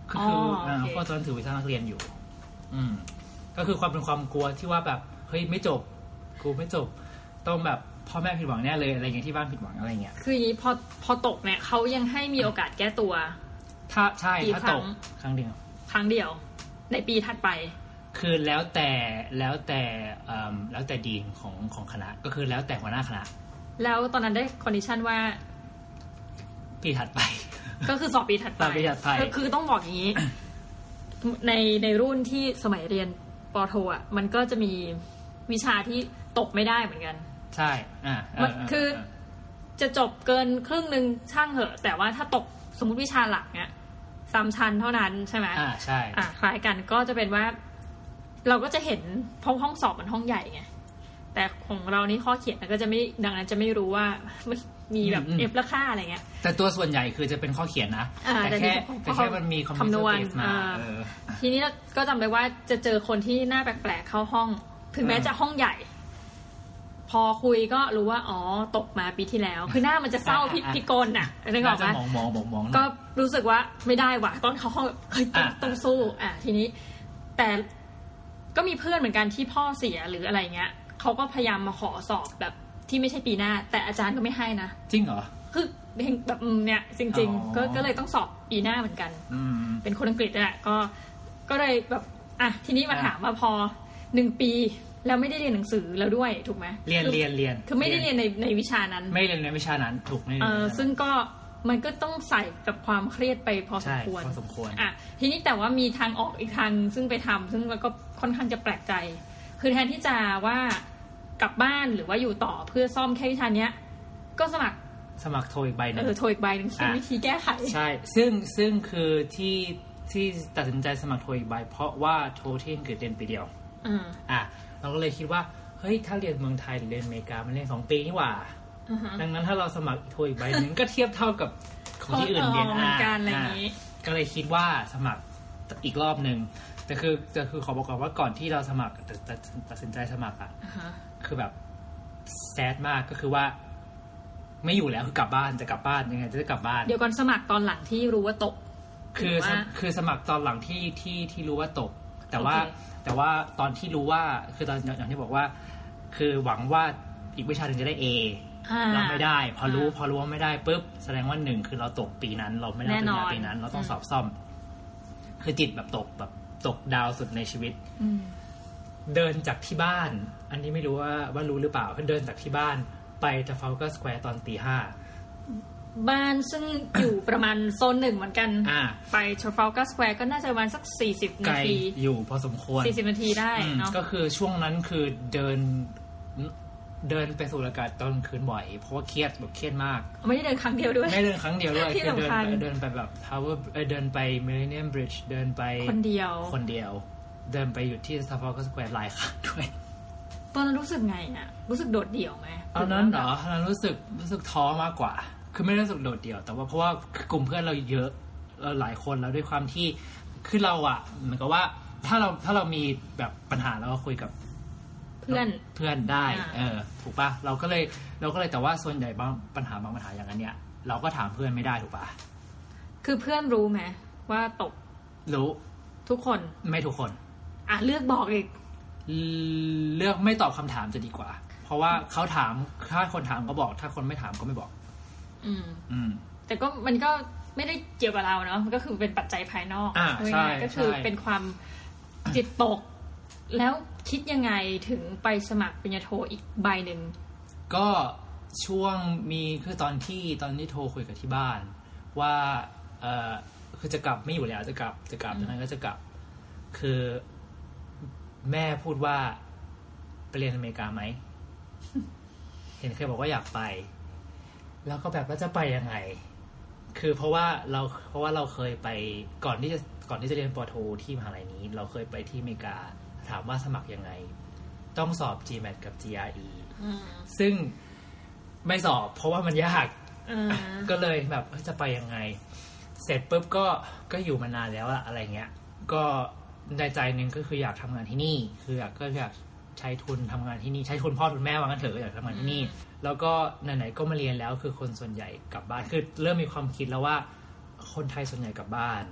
ก็คือเพราะตอนนั้นถือวีซ่านักเรียนอยู่อืมก็คือความเป็นความกลัวที่ว่าแบบเฮ้ยไม่จบกูไม่จบต้องแบบพ่อแม่ผิดหวังแน่เลยอะไรเงี้ยที่บ้านผิดหวังอะไรเงี้ยคือพอพอตกเนี่ยเขายังให้มีโอกาสแก้ตัวถ้าใช่ถ้าตกครั้งเดียวครั้งเดียวในปีถัดไปคือแล้วแต่แล้วแต่แล้วแต่ดีนของของคณะก็คือแล้วแต่หัวหน้าคณะแล้วตอนนั้นได้คอนดิชันว่าปีถัดไปก็คือสอบปีถัดไปปีถัดไปคือต้องบอกอย่างนี้ในในรุ่นที่สมัยเรียนป.โทอ่ะมันก็จะมีวิชาที่ตกไม่ได้เหมือนกันใช่อ่าคือจะจบเกินครึ่งนึงช่างเหอะแต่ว่าถ้าตกสมมุติวิชาหลักเนี้ยสามชั้นเท่านั้นใช่ไหมอ่าใช่อ่าคล้ายกันก็จะเป็นว่าเราก็จะเห็นห้องห้องสอบมันห้องใหญ่ไงแต่ของเรานี่ข้อเขียนก็จะไม่ดังนั้นจะไม่รู้ว่ามันมีแบบเอฟและค่าอะไรเงี้ยแต่ตัวส่วนใหญ่คือจะเป็นข้อเขียนนะแต่แค่แต่แค่มันมีคำนวณมาทีนี้ก็จำได้ว่าจะเจอคนที่หน้าแปลกๆเข้าห้องถึงแม้จะห้องใหญ่พอคุยก็รู้ว่าอ๋อตกมาปีที่แล้วคือหน้ามันจะเศร้าพิพิกลน่ะนึกออกไหมมองมองมองก็รู้สึกว่าไม่ได้ว่ะตอนเขาห้องเฮ้ยต้องสู้อ่ะทีนี้แต่ก็มีเพื่อนเหมือนกันที่พ่อเสียหรืออะไรเงี้ยเขาก็พยายามมาขอสอบแบบที่ไม่ใช่ปีหน้าแต่อาจารย์ก็ไม่ให้นะจริงเหรอคือแบบเนี่ยจริงๆก็ก็เลยต้องสอบปีหน้าเหมือนกันเป็นคนอังกฤษแหละก็ก็เลยแบบอ่ะทีนี้มาถามว่าพอหนึ่งปีแล้วไม่ได้เรียนหนังสือแล้วด้วยถูกไหมเรียนเรียนเรียนคือไม่ได้เรียนในในวิชานั้นไม่เรียนในวิชานั้นถูกไม่เออซึ่งก็มันก็ต้องใส่กับความเครียดไปพอสมควรพอสมควรอ่ะทีนี้แต่ว่ามีทางออกอีกทางซึ่งไปทำซึ่งมันก็ค่อนข้างจะแปลกใจคือแทนที่จะว่ากลับบ้านหรือว่าอยู่ต่อเพื่อซ่อมแค่วิชาเนี้ยก็สมัครสมัครโทอีกใบนึงเออโทอีกใบนึงซึ่งวิธีแก้ไขใช่ซึ่งซึ่งคือที่ที่ตัดสินใจสมัครโทอีกใบเพราะว่าโทที่อังกฤษเรียนปีเดียวอืมอ่ะเราก็เลยคิดว่าเฮ้ยถ้าเรียนเมืองไทยหรือเรียนอเมริกามันเรียนสองปีนี่หว่า uh-huh. ดังนั้นถ้าเราสมัครโทอีกใบนึงก็เทียบเท่ากับของที่อื่นเรียนอ่ะก็เลยคิดว่าสมัครอีกรอบนึงแต่คือแต่คือขอบอกก่อนว่าก่อนที่เราสมัครตัดสินใจสมัครอ่ะ uh-huh. คือแบบแซดมากก็คือว่าไม่อยู่แล้วคือกลับบ้านจะกลับบ้านยังไงจะกลับบ้านเดี๋ยวก่อนสมัครตอนหลังที่รู้ว่าตกคือคือสมัครตอนหลังที่ที่ที่รู้ว่าตกแต่ว่าแต่ว่าตอนที่รู้ว่าคือตอนอย่างที่บอกว่าคือหวังว่าอีกวิชาหนึ่งจะได้ A เราไม่ได้พอรู้พอรู้ว่าไม่ได้ปุ๊บแสดงว่าหนึ่งคือเราตกปีนั้นเราไม่ได้ปริญญาปีนั้นเราต้องสอบซ่อมคือจิตแบบตกแบบตกดาวสุดในชีวิตเดินจากที่บ้านอันนี้ไม่รู้ว่าว่ารู้หรือเปล่าเดินจากที่บ้านไปจะTrafalgar Squareตอนตีห้าบ้านซึ่งอยู่ประมาณโซนหนึ่งเหมือนกันไป Trafalgar Square ก็น่าจะประมาณสักสี่สิบนาทีอยู่พอสมควรสี่สิบนาทีได้เนาะก็คือช่วงนั้นคือเดินเดินไปสูดอากาศตอนคืนบ่อยเพราะว่าเครียดแบบเครียดมากไม่ได้เดินครั้งเดียวด้วยไม่เดินครั้งเดียวด้วยคือเดินไปเดินไปแบบ Tower เดินไป Millennium Bridge เดินไปคนเดียวคนเดียวเดินไปอยู่ที่ Trafalgar Square หลายครั้งด้วยตอนนั้นรู้สึกไงน่ะรู้สึกโดดเดี่ยวไหมตอนนั้นเหรอตอนนั้นรู้สึกรู้สึกท้อมากกว่าคือไม่ได้รู้สึกโดดเดี่ยวแต่ว่าเพราะว่ากลุ่มเพื่อนเราเยอะเราหลายคนแล้วด้วยความที่คือเราอ่ะเหมือนกับว่าถ้าเราถ้าเรามีแบบปัญหาเราก็คุยกับเพื่อนเพื่อนได้เออถูกป่ะเราก็เลยเราก็เลยแต่ว่าส่วนใหญ่บางปัญหาบางปัญหาอย่างนั้นเนี่ยเราก็ถามเพื่อนไม่ได้ถูกป่ะคือเพื่อนรู้ไหมว่าตกรู้ทุกคนไม่ทุกคนอ่ะเลือกบอกอีกเลือกไม่ตอบคำถามจะดีกว่าเพราะว่าเขาถามถ้าคนถามก็บอกถ้าคนไม่ถามก็ไม่บอกอืมอืมแต่ก็มันก็ไม่ได้เกี่ยวกับเราเนาะมันก็คือเป็นปัจจัยภายนอกอ่าใช่ก็คือเป็นความจิตตกแล้วคิดยังไงถึงไปสมัครปริญญาโทอีกใบหนึ่งก็ช่วงมีคือตอนที่ตอนที่โทรคุยกับที่บ้านว่าเออคือจะกลับไม่อยู่แล้วจะกลับจะกลับนั้นก็จะกลับคือแม่พูดว่าไปเรียนอเมริกาไหม เห็นเคยบอกว่าอยากไปแล้วก็แบบว่าจะไปยังไงคือเพราะว่าเราเพราะว่าเราเคยไปก่อนที่จะก่อนที่จะเรียนป.โทที่มหาลัยนี้เราเคยไปที่อเมริกาถามว่าสมัครยังไงต้องสอบ จี แมท กับ จี อาร์ อี ซึ่งไม่สอบเพราะว่ามันยากก็เลยแบบจะไปยังไงเสร็จปุ๊บก็ก็อยู่มานานแล้วอะอะไรเงี้ยก็ในใจนึงก็คืออยากทำงานที่นี่คืออยากก็อยากใช้ทุนทำงานที่นี่ใช้ทุนพ่อทุนแม่ว่างั้นเถอะอยากทำงานที่นี่แล้วก็ไหนๆก็มาเรียนแล้วคือคนส่วนใหญ่กลับบ้านคือเริ่มมีความคิดแล้วว่าคนไทยส่วนใหญ่กลับบ้าน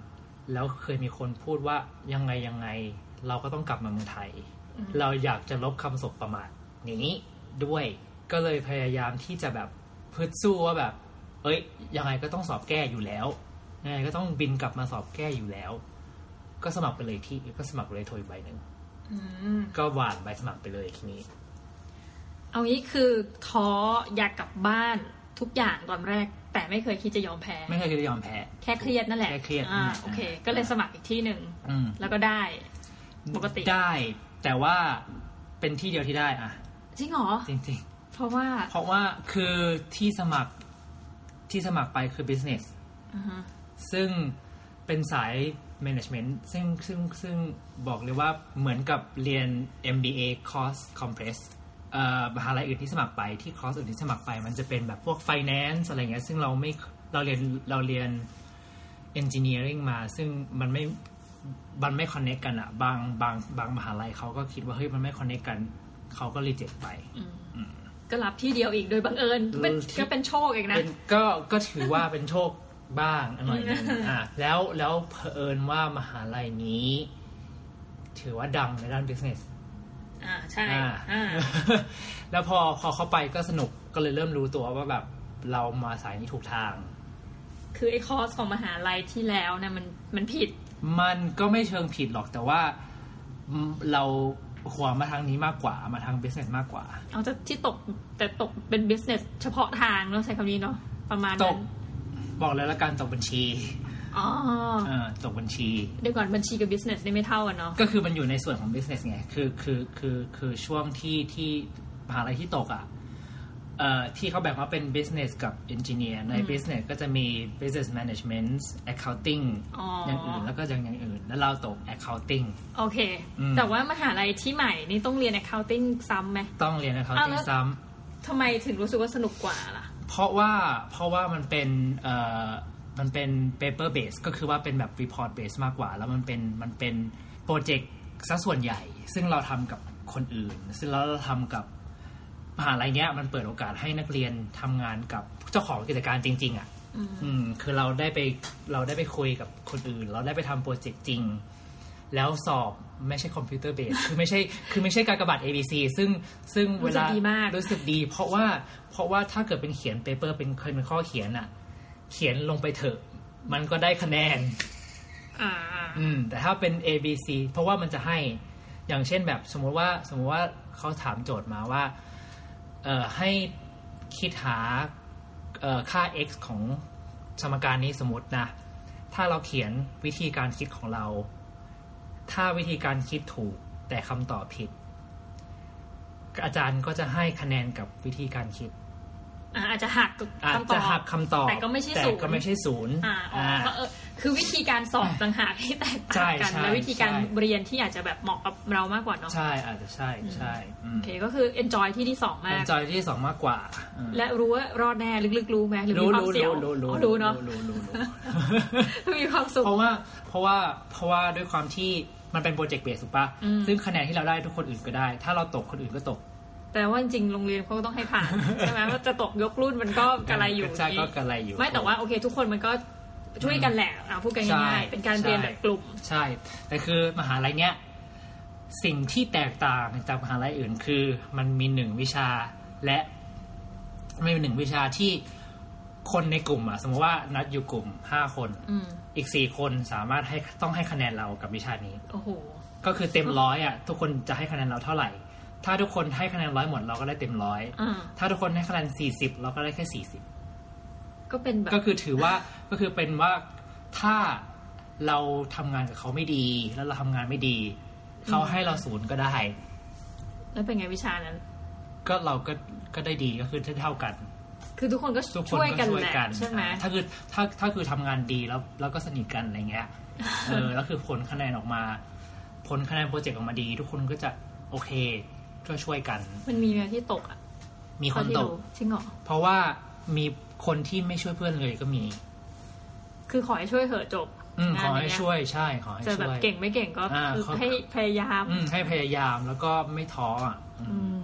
แล้วเคยมีคนพูดว่ายังไงยังไงเราก็ต้องกลับมาเมืองไทยเราอยากจะลบคำสบประมาทนี้ด้วยก็เลยพยายามที่จะแบบพึดสู้ว่าแบบเอ้ยยังไงก็ต้องสอบแก้อยู่แล้วยังไงก็ต้องบินกลับมาสอบแก้อยู่แล้วก็สมัครไปเลยที่ก็สมัครเลยโทรอีกใบหนึ่งก็หวานใบสมัครไปเลยทีนี้เอางี้คือท้ออยากกลับบ้านทุกอย่างตอนแรกแต่ไม่เคยคิดจะยอมแพ้ไม่เคยคิดจะยอมแพ้แค่เครียดนั่นแหละแค่เครียดอ่าโอเคก็เลยสมัครอีกที่หนึ่งแล้วก็ได้ปกติได้แต่ว่าเป็นที่เดียวที่ได้อ่ะจริงเหรอจริงๆเพราะว่าเพราะว่าคือที่สมัครที่สมัครไปคือ business ซึ่งเป็นสาย management ซึ่งซึ่งซึ่งบอกเลยว่าเหมือนกับเรียน เอ็ม บี เอ course compress เอ่อมหาลัยอื่นที่สมัครไปที่คอร์สอื่นที่สมัครไปมันจะเป็นแบบพวก finance อะไรเงี้ยซึ่งเราไม่เราเรียนเราเรียน engineering มาซึ่งมันไม่มันไม่ connect กันอ่ะบางบางบางมหาลัยเขาก็คิดว่าเฮ้ยมันไม่ connect กันเขาก็ reject ไปก็รับที่เดียวอีกโดยบังเอิญก็เป็นโชคเองนะก็ก็ถือว่าเป็นโชคบ้างหน่อยนึงอ่ะแล้วแล้วเผอิญว่ามหาลัยนี้ถือว่าดังในด้าน business อ่าใช่อ่าแล้วพอพอเข้าไปก็สนุกก็เลยเริ่มรู้ตัวว่าแบบเรามาสายนี้ถูกทางคือไอ้คอร์สของมหาลัยที่แล้วเนี่ยมันมันผิดมันก็ไม่เชิงผิดหรอกแต่ว่าเราหัวมาทางนี้มากกว่ามาทาง business มากกว่าเอาจะที่ตกแต่ตกเป็น business เฉพาะทางเนาะใช้คำนี้เนาะประมาณนั้นบอกเลยละกันตกบัญชีอ๋อเออตกบัญชีเดี๋ยวก่อนบัญชีกับ business นี่ไม่เท่ากันเนาะก็คือมันอยู่ในส่วนของ business ไงคือคือคือคือช่วงที่ที่มหาลัยที่ตกอ่ะเอ่อที่เขาแบ่งว่าเป็น business กับ engineer ใน business ก็จะมี business management accounting อย่างอื่นแล้วก็อย่างอย่างอื่นแล้วเราตก accounting โอเคแต่ว่ามหาลัยที่ใหม่นี่ต้องเรียน accounting ซ้ำไหมต้องเรียน accounting ซ้ำทำไมถึงรู้สึกว่าสนุกกว่าล่ะเพราะว่าเพราะว่ามันเป็นเอ่อมันเป็น paper base ก็คือว่าเป็นแบบ report base มากกว่าแล้วมันเป็นมันเป็นโปรเจกต์ซะส่วนใหญ่ซึ่งเราทำกับคนอื่นซึ่งเราทำกับมหาลัยเนี้ยมันเปิดโอกาสให้นักเรียนทำงานกับเจ้าของกิจการจริงๆอ่ะอืมคือเราได้ไปเราได้ไปคุยกับคนอื่นเราได้ไปทำโปรเจกต์จริงแล้วสอบไม่ใช่คอมพิวเตอร์เบสคือไม่ใช่คือไม่ใช่การกระบาด เอ บี ซี ซึ่งซึ่งเวลารู้สึกดีเพราะว่าเพราะว่าถ้าเกิดเป็นเขียนเปเปอร์เป็นเคยเป็นข้อเขียนอ่ะเขียนลงไปเถอะมันก็ได้คะแนนอ่าอืมแต่ถ้าเป็น เอ บี ซี เพราะว่ามันจะให้อย่างเช่นแบบสมมติว่าสมมติว่าเขาถามโจทย์มาว่าเอ่อให้คิดหาเอ่อค่า x ของสมการนี้สมมตินะถ้าเราเขียนวิธีการคิดของเราถ้าวิธีการคิดถูกแต่คำตอบผิดอาจารย์ก็จะให้คะแนนกับวิธีการคิดอาจจะหักคำตอบอาจจะหักคำตอบแต่ก็ไม่ใช่ศูนย์แต่ก็ไม่ใช่ศูนย์อ่าคือวิธีการสอบต่างหากที่แตกต่างกันและวิธีการเรียนที่อาจจะแบบเหมาะกับเรามากกว่าเนาะใช่อาจจะใช่ใช่โอเคก็คือ enjoy ที่ที่สองมาก enjoy ที่ที่สองมากกว่าและรู้ว่ารอดแน่ลึกๆรู้ไหมหรือมีความเสี่ยงรู้เนาะมีความสุขเพราะว่าเพราะว่าเพราะว่าด้วยความที่มันเป็นโปรเจกต์เบสถูกป่ะซึ่งคะแนนที่เราได้ทุกคนอื่นก็ได้ถ้าเราตกคนอื่นก็ตกแต่ว่าจริงๆโรงเรียนเขาก็ต้องให้ผ่านใช่ไหมว่าจะตกยกรุ่นมันก็กระไรอยู่ใช่ก็กระไรอยู่ไม่แต่ว่าโอเคทุกคนมันก็ช่วยกันแหละพูดกันง่ายๆเป็นการเรียนแบบกลุ่มใช่แต่คือมหาลัยเนี้ยสิ่งที่แตกต่างจากมหาลัยอื่นคือมันมีหนึ่งวิชาและไม่มีหนึ่งวิชาที่คนในกลุ่มอ่ะสมมติว่านัดอยู่กลุ่มห้าคนอีกสี่คนสามารถให้ต้องให้คะแนนเรากับวิชานี้โอ้โหก็คือเต็มร้อยอ่ะทุกคนจะให้คะแนนเราเท่าไหร่ถ้าทุกคนให้คะแนนร้อยหมดเราก็ได้เต็มร้อยถ้าทุกคนให้คะแนนสี่สิบเราก็ได้แค่สี่สิบก็เป็นแบบก็คือถือว่าก็คือเป็นว่าถ้าเราทำงานกับเขาไม่ดีแล้วเราทำงานไม่ดีเขาให้เราศูนย์ก็ได้แล้วเป็นไงวิชานั้นก็เราก็ก็ได้ดีก็คือเท่ากันคือทุกคนก็ช่วยกันแหละใช่ไหมถ้าคือถ้าถ้าคือทำงานดีแล้วแล้วก็สนิทกันอะไรเงี้ยเออแล้วคือผลคะแนนออกมาผลคะแนนโปรเจกต์ออกมาดีทุกคนก็จะโอเคช่วยช่วยกันมันมีอะไรที่ตกอ่ะมีคนตกจริงเหรอเพราะว่ามีคนที่ไม่ช่วยเพื่อนเลยก็มีคือขอให้ช่วยเถอะจบอืมขอให้ช่วยใช่ขอให้ช่วยจะแบบเก่งไม่เก่งก็คือให้พยายามอืมให้พยายามแล้วก็ไม่ท้ออ่ะเพ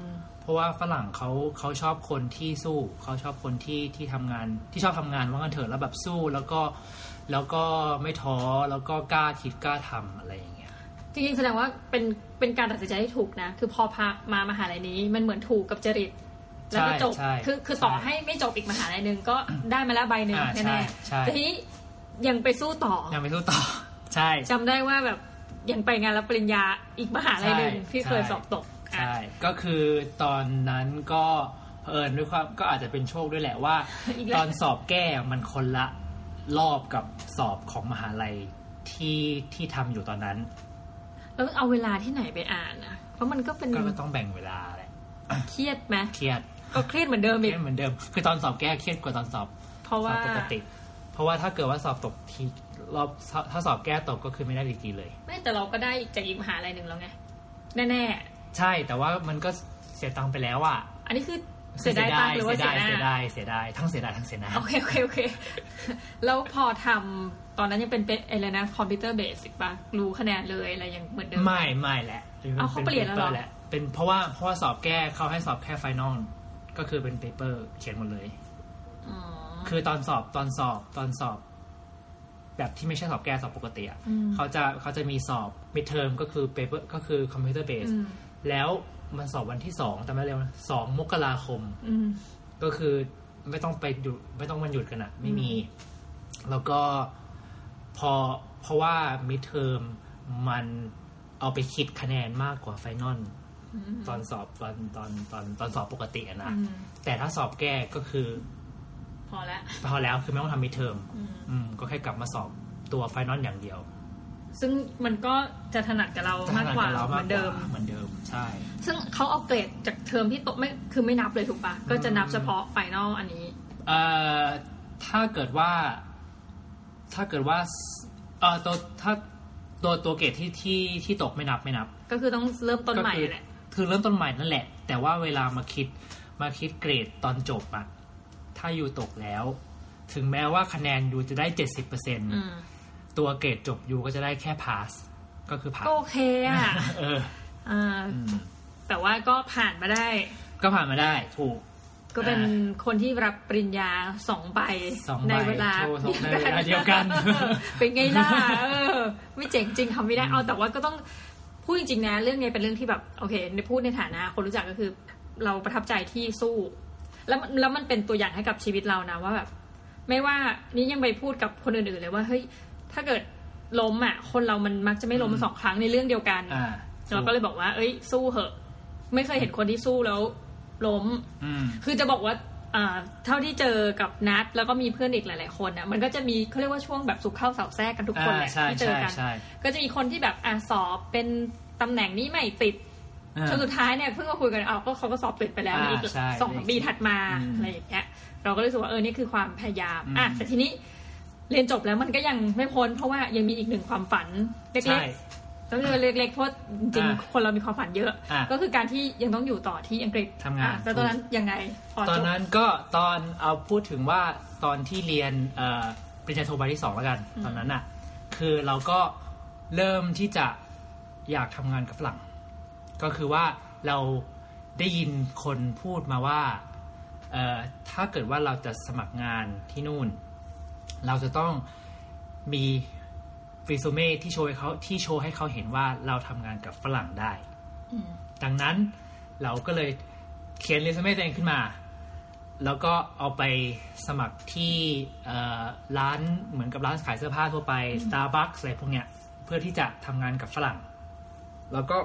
ราะว่าฝรั่งเขาเขาชอบคนที่สู้เขาชอบคนที่ที่ทำงานที่ชอบทำงานว่ากันเถอะแล้วแบบสู้แล้วก็แล้วก็ไม่ท้อแล้วก็กล้าคิดกล้าทำอะไรอย่างเงี้ยจริงๆแสดงว่าเป็นเป็นการตัดสินใจที่ถูกนะคือพอพามามหาลัยนี้มันเหมือนถูกกับจริตแล้วก็จบคือคือต่อให้ไม่จบอีกมหาลัยนึงก็ได้มาแล้วใบนึงแน่ๆแต่ทีนี้ยังไปสู้ต่อยังไปสู้ต่อใช่จำได้ว่าแบบยังไปงานรับปริญญาอีกมหาลัยนึงที่เคยสอบตกใช่ก็คือตอนนั้นก็เผอิญด้วยความก็อาจจะเป็นโชคด้วยแหละว่าตอนสอบแก้มันคนละรอบกับสอบของมหาลัยที่ที่ทำอยู่ตอนนั้นแล้วเอาเวลาที่ไหนไปอ่านนะเพราะมันก็เป็นก็ต้องแบ่งเวลาแหละเครียดไหมเครียดก็เครียดเหมือนเดิมอีกเครียดเหมือนเดิมคือตอนสอบแก้เครียดกว่าตอนสอบเพราะว่าปกติเพราะว่าถ้าเกิดว่าสอบตกทีรอบถ้าสอบแก้ตกก็คือไม่ได้ดีกรีเลยไม่แต่เราก็ได้จากอีกมหาลัยนึงแล้วไงแน่ๆใช่แต่ว่ามันก็เสียตังค์ไปแล้วอ่ะอันนี้คือเสียดายตังค์หรือว่าเสียดายเสียดายเสียดายทั้งเสียดายทั้งเสียดายโอเคโอเคโอเคแล้วพอทำตอนนั้นยังเป็นเป็นอะไรนะคอมพิวเตอร์เบสิกป่ะรู้คะแนนเลยอะไรยังเหมือนเดิมไม่ไม่แหละเอาเขาเปลี่ยนแล้วเหรอเป็นเพราะว่าเพราะว่าสอบแก้เขาให้สอบแค่ไฟนอลก็คือเป็นเปเปอร์เขียนหมดเลยอ๋อคือตอนสอบตอนสอบตอนสอบแบบที่ไม่ใช่สอบแก้สอบปกติอ่ะเขาจะเขาจะมีสอบ midterm ก็คือ paper ก็คือ computer base แล้วมันสอบวันที่สองจำได้เร็วนะสองมกราคมก็คือไม่ต้องไปหยุดไม่ต้องวันหยุดกันอ่ะไม่มีแล้วก็พอเพราะว่า midterm มันเอาไปคิดคะแนนมากกว่า final ตอนสอบตอนตอนตอนตอนสอบปกติอะนะแต่ถ้าสอบแก้ก็คือพอแล้วพอแล้วคือไม่ต้องทำมิดเทอมก็แค่กลับมาสอบตัวไฟนอลอย่างเดียวซึ่งมันก็จะถนัดกับเรามากกว่าเหมือนเดิมเหมือนเดิมใช่ซึ่งเขาเอาเกรดจากเทอมที่ตกไม่คือไม่นับเลยถูกปะก็จะนับเฉพาะไฟนอลอันนี้เอ่อถ้าเกิดว่าถ้าเกิดว่าเอ่อตัวถ้าตัวตัวเกรดที่ที่ที่ตกไม่นับไม่นับก็คือต้องเริ่มต้นใหม่แหละคือเริ่มต้นใหม่นั่นแหละแต่ว่าเวลามาคิดมาคิดเกรดตอนจบอะถ้าอยู่ตกแล้วถึงแม้ว่าคะแนนอยู่จะได้ เจ็ดสิบเปอร์เซ็นต์ ตัวเกรดจบอยู่ก็จะได้แค่ pass ก็คือผ่านโอเคอ่ะเอออ่าแต่ว่าก็ผ่านมาได้ก็ผ่านมาได้ถูกก็เป็นคนที่รับปริญญาสองใบในเวลาในเวลาเดียวกันเป็นไงล่ะเออไม่เจ๋งจริงทำไม่ได้เอาแต่ว่าก็ต้องพูดจริงๆนะเรื่องนี้เป็นเรื่องที่แบบโอเคในพูดในฐานะคนรู้จักก็คือเราประทับใจที่สู้แล้วแล้วมันเป็นตัวอย่างให้กับชีวิตเรานะว่าแบบไม่ว่านี่ยังไปพูดกับคนอื่นๆเลยว่าเฮ้ยถ้าเกิดล้มอ่ะคนเรามันมักจะไม่ล้มสองครั้งในเรื่องเดียวกันเราก็เลยบอกว่าเอ้ยสู้เหอะไม่เคยเห็นคนที่สู้แล้วล้มคือจะบอกว่าเท่าที่เจอกับนัดแล้วก็มีเพื่อนอีกหลายๆคนอ่ะมันก็จะมีเขาเรียกว่าช่วงแบบสุขเข้าเสาแทรกกันทุกคนแหละที่เจอกันก็จะมีคนที่แบบอ่ะสอบเป็นตำแหน่งนี้ไม่ติดจนสุดท้ายเนี่ยเพิ่งมาคุยกันเอาก็เขาก็สอบติดไปแล้วอีกสองปีถัดมาอะไรอย่างเงี้ยเราก็รู้สึกว่าเออนี่คือความพยายามอ่ะแต่ทีนี้เรียนจบแล้วมันก็ยังไม่พ้นเพราะว่ายังมีอีกหนึ่งความฝันเล็กๆต้องเรียกเล็กๆเพราะจริงๆคนเรามีความฝันเยอะก็คือการที่ยังต้องอยู่ต่อที่อังกฤษทำงานแต่ตอนนั้นยังไงตอนนั้นก็ตอนเอาพูดถึงว่าตอนที่เรียนปริญญาโทใบที่สองแล้วกันตอนนั้นอ่ะคือเราก็เริ่มที่จะอยากทำงานกับฝรั่งก็คือว่าเราได้ยินคนพูดมาว่าเอ่อถ้าเกิดว่าเราจะสมัครงานที่นู่นเราจะต้องมีเรซูเม่ที่โชว์ให้เขาที่โชว์ให้เขาเห็นว่าเราทำงานกับฝรั่งได้ดังนั้นเราก็เลยเขียนเรซูเม่ตัวเองขึ้นมาแล้วก็เอาไปสมัครที่ร้านเหมือนกับร้านขายเสื้อผ้าทั่วไป Starbucks อะไรพวกเนี้ยเพื่อที่จะทำงานกับฝรั่งแล้วก็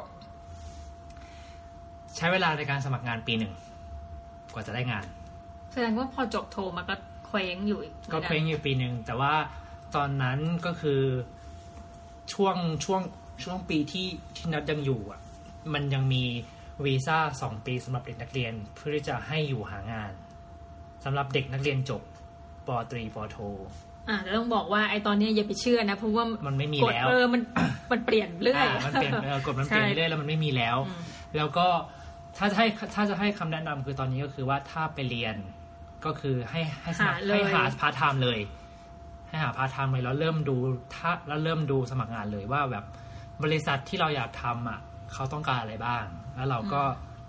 ใช้เวลาในการสมัครงานปีหนึ่งกว่าจะได้งานแสดงว่าพอจบโทมาก็เคว้งอยู่ก็เคว้งอยู่ปีหนึ่งแต่ว่าตอนนั้นก็คือช่วงช่วงช่วงปีที่ที่นัดยังอยู่อ่ะมันยังมีวีซ่าสองปีสำหรับเด็กนักเรียนเพื่อที่จะให้อยู่หางานสำหรับเด็กนักเรียนจบป.ตรี ป.โทอ่าต้องบอกว่าไอ้ตอนนี้อย่าไปเชื่อนะเพราะว่ามันไม่มีแล้วเออมันมันเปลี่ยนเรื่อยมันเปลี่ยนเออกฎมันเปลี่ยนเรื่อยแล้วมันไม่มีแล้วแล้วก็ถ้าจะให้ถ้าจะให้คำแนะนำคือตอนนี้ก็คือว่าถ้าไปเรียนก็คือให้ให้สมัครให้หาพาร์ทไทม์เลยให้หาพาร์ทไทม์เลยแล้วเริ่มดูถ้าแล้วเริ่มดูสมัครงานเลยว่าแบบบริษัทที่เราอยากทำอ่ะเขาต้องการอะไรบ้างแล้วเราก็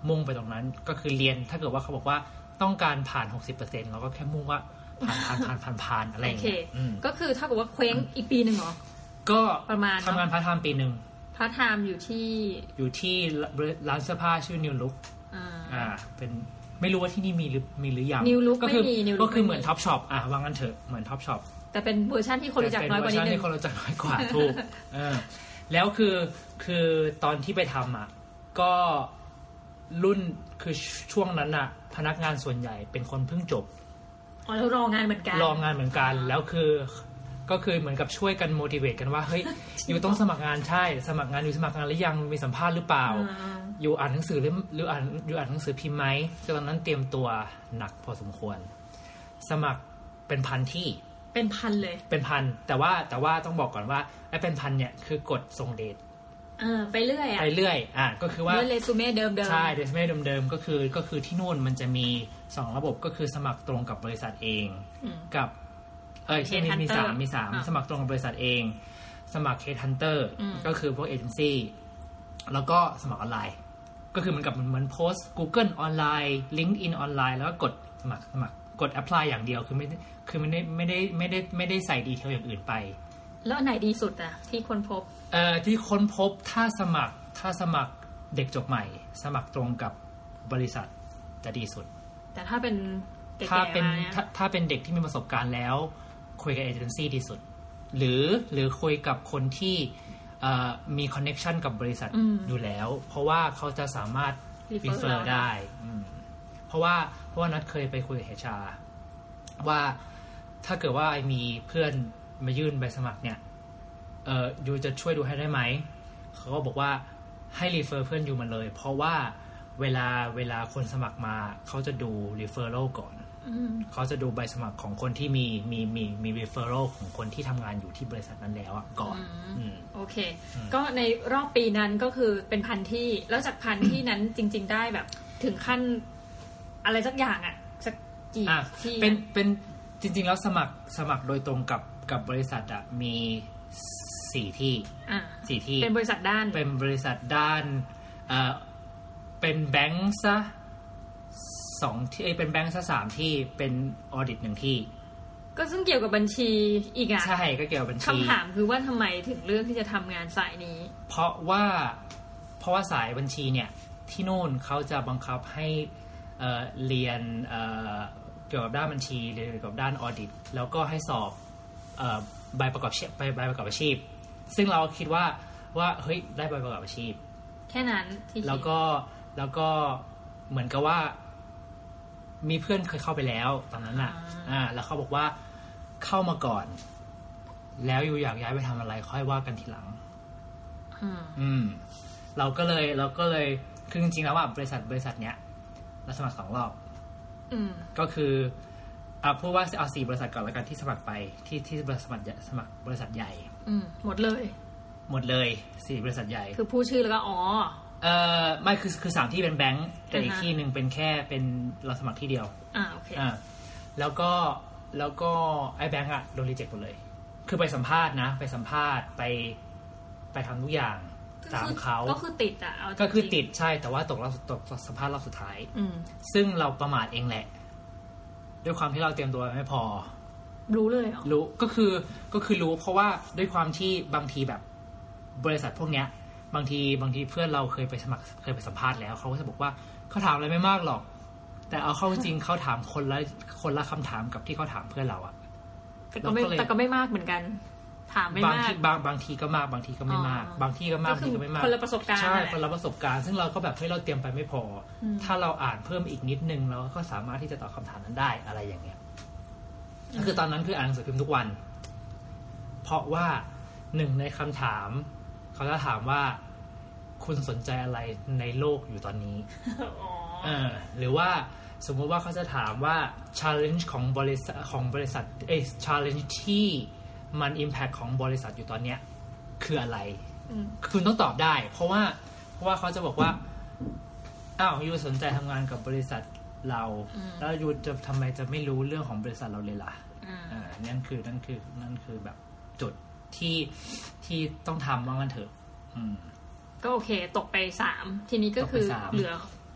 มุ่งไปตรงนั้นก็คือเรียนถ้าเกิดว่าเขาบอกว่าต้องการผ่าน หกสิบเปอร์เซ็นต์ เราก็แค่มุ่งว่าผ่านผ่านผ่านผ่านผ่านอะไรอย่างเงี้ยก็คือถ้าเกิดว่าเคว้งอีกปีนึงเหรอก็ประมาณทำงานพาร์ทไทม์ปีนึงพาร์ทไทม์อยู่ที่อยู่ที่ร้านเสื้อผ้าชื่อ New Look อ่าอ่าเป็นไม่รู้ว่าที่นี่มีหรือมีหรือยัง New Look ก็คือก็คือเหมือน Top Shop อ่ะว่างั้นเถอะเหมือน Top Shop แต่เป็นเวอร์ชันที่คนรู้จักน้อยกว่านิดนึงเป็นเวอร์ชันที่คนรู้จักน้อยกว่าถูกเออแล้วคือคือตอนที่ไปทำอ่ะก็รุ่นคือช่วงนั้นอ่ะพนักงานส่วนใหญ่เป็นคนเพิ่งจบอ๋อแล้วรองานเหมือนกันรองานเหมือนกันแล้วคือก็คือเหมือนกับช่วยกัน motivate กันว่าเฮ้ยอยู่ต้องสมัครงานใช่สมัครงานอยู่สมัครงานหรือยังมีสัมภาษณ์หรือเปล่าอยู่อ่านหนังสือหรือหรืออ่านอยู่อ่านหนังสือพิมพ์ไหมตอนนั้นเตรียมตัวหนักพอสมควรสมัครเป็นพันที่เป็นพันเลยเป็นพันแต่ว่าแต่ว่าต้องบอกก่อนว่าไอ้เป็นพันเนี่ยคือกดส่งเดทอ่าไปเรื่อยอ่ะไปเรื่อยอ่ะก็คือว่าเรซูเม่เดิมๆใช่เรซูเม่เดิมๆก็คือก็คือที่นู่นมันจะมีสองระบบก็คือสมัครตรงกับบริษัทเองกับเออมีมีสามมีสามสมัครตรงกับบริษัทเองสมัคร Head Hunter ก็คือพวกเอเจนซี่แล้วก็สมัครออนไลน์ก็คือเหมือนกับเหมือนโพสต์ Google ออนไลน์ LinkedIn ออนไลน์แล้วก็กดสมัครสมัครกด apply อย่างเดียวคือไม่คือไม่ได้ไม่ได้ไม่ได้ไม่ได้ใส่ดีเทลอย่างอื่นไปแล้วอันไหนดีสุดอ่ะที่ค้นพบเอ่อที่ค้นพบถ้าสมัครถ้าสมัครเด็กจบใหม่สมัครตรงกับบริษัทจะดีสุดแต่ถ้าเป็นถ้าเป็นถ้าถ้าเป็นเด็กที่มีประสบการณ์แล้วคุยกับเอเจนซี่ดีสุดหรือหรือคุยกับคนที่มีคอนเนคชันกับบริษัทอยู่แล้วเพราะว่าเขาจะสามารถรีเฟอร์ได้เพราะว่าเพราะว่านัดเคยไปคุยกับเฮชาว่าถ้าเกิดว่ามีเพื่อนมายื่นใบสมัครเนี่ยเอ่อยูจะช่วยดูให้ได้ไหมเขาก็บอกว่าให้รีเฟอร์เพื่อนยูมาเลยเพราะว่าเวลาเวลาคนสมัครมาเขาจะดูรีเฟอรัลก่อนเขาจะดูใบสมัครของคนที่มีมีมีมีรีเฟอรัลของคนที่ทำงานอยู่ที่บริษัทนั้นแล้วก่อนโอเคก็ในรอบปีนั้นก็คือเป็นพันที่แล้วจากพันที่นั้นจริงๆได้แบบถึงขั้นอะไรสักอย่างอ่ะสักกี่ที่เป็นเป็นจริงๆแล้วสมัครสมัครโดยตรงกับกับบริษัทอ่ะมีสี่ที่สี่ที่เป็นบริษัทด้านเป็นบริษัทด้านเอ่อเป็นแบงค์ซะสองที่เป็นแบงค์ซะสามที่เป็นออดิตหนึ่งที่ก็ซึ่งเกี่ยวกับบัญชีอีกอ่ะใช่ก็เกี่ยวกับบัญชีคำถามคือว่าทำไมถึงเลือกที่จะทำงานสายนี้เพราะว่าเพราะว่าสายบัญชีเนี่ยที่โน่นเขาจะบังคับให้เอ่อเรียนเอ่อเกี่ยวกับด้านบัญชีหรือเกี่ยวกับด้านออดิตแล้วก็ให้สอบเอ่อใบประกอบใบใบประกอบอาชีพซึ่งเราคิดว่าว่าเฮ้ยได้ใบประกอบอาชีพแค่นั้นที่แล้วก็แล้วก็เหมือนกับว่ามีเพื่อนเคยเข้าไปแล้วตอนนั้นน่ะอ่าแล้วเขาบอกว่าเข้ามาก่อนแล้วอยู่อยากย้ายไปทำอะไรค่อยว่ากันทีหลังอืมเราก็เลยเราก็เลยคือจริงๆแล้วว่าบริษัทบริษัทเนี้ยเราสมัครสองรอบก็คืออ่าพูดว่าเอาสี่บริษัทก่อนแล้วกันที่สมัครไปที่ที่บริษัทสมัครสมัครบริษัทใหญ่หมดเลยหมดเลยสี่บริษัทใหญ่คือพูดชื่อแล้วก็อ๋อเอ่อไม่คือคือสามที่เป็นแบงค์แต่อีกที่นึงเป็นแค่เป็นเราสมัครที่เดียวอ่าโอเคอ่าแล้วก็แล้วก็ไอ้แบงค์อ่ะโดนรีเจ็คหมดเลยคือไปสัมภาษณ์นะไปสัมภาษณ์ไปไปทำทุกอย่างตามเขาก็คือติดอ่ะก็คือติดใช่แต่ว่าตกรอบตกสัมภาษณ์รอบสุดท้ายซึ่งเราประมาทเองแหละด้วยความที่เราเตรียมตัวไม่พอรู้เลยเหรอรู้ก็คือก็คือรู้เพราะว่าด้วยความที่บางทีแบบบริษัทพวกเนี้ยบางทีบางทีเพื่อนเราเคยไปสมัครเคยไปสัมภาษณ์แล้วเขาก็จะบอกว่าเขาถามอะไรไม่มากหรอกแต่เอาเข้าจริงเขาถามคนละคนละคำถามกับที่เขาถามเพื่อนเราอะแต่ก็ไม่แต่ก็ไม่มากเหมือนกันถามไม่มากบางทีบางบางทีก็มากบางทีก็ไม่มากบางทีก็มากบางทีก็ไม่มากคนละประสบการณ์ใช่คนละประสบการณ์ซึ่งเราก็แบบให้เราเตรียมไปไม่พอถ้าเราอ่านเพิ่มอีกนิดนึงเราก็สามารถที่จะตอบคำถามนั้นได้อะไรอย่างเงี้ยก็คือตอนนั้นคืออ่านหนังสือพิมพ์ทุกวันเพราะว่าหนึ่งในคำถามเขาจะถามว่าคุณสนใจอะไรในโลกอยู่ตอนนี้เออหรือว่าสมมติว่าเขาจะถามว่า challenge ของบริษัทของบริษัทเอ้ย challenge ที่มัน impact ของบริษัทอยู่ตอนเนี้ยคืออะไรคุณต้องตอบได้เพราะว่าเพราะว่าเขาจะบอกว่าอ้าวยูสนใจทำงานกับบริษัทเราแล้วยูจะทำไมจะไม่รู้เรื่องของบริษัทเราเลยล่ะอ่านั่นคือนั่นคือนั่นคือแบบจุดที่ที่ต้องทำว่างั้นเถอะอืมก็โอเคตกไปสามทีนี้ก็คือเหลือ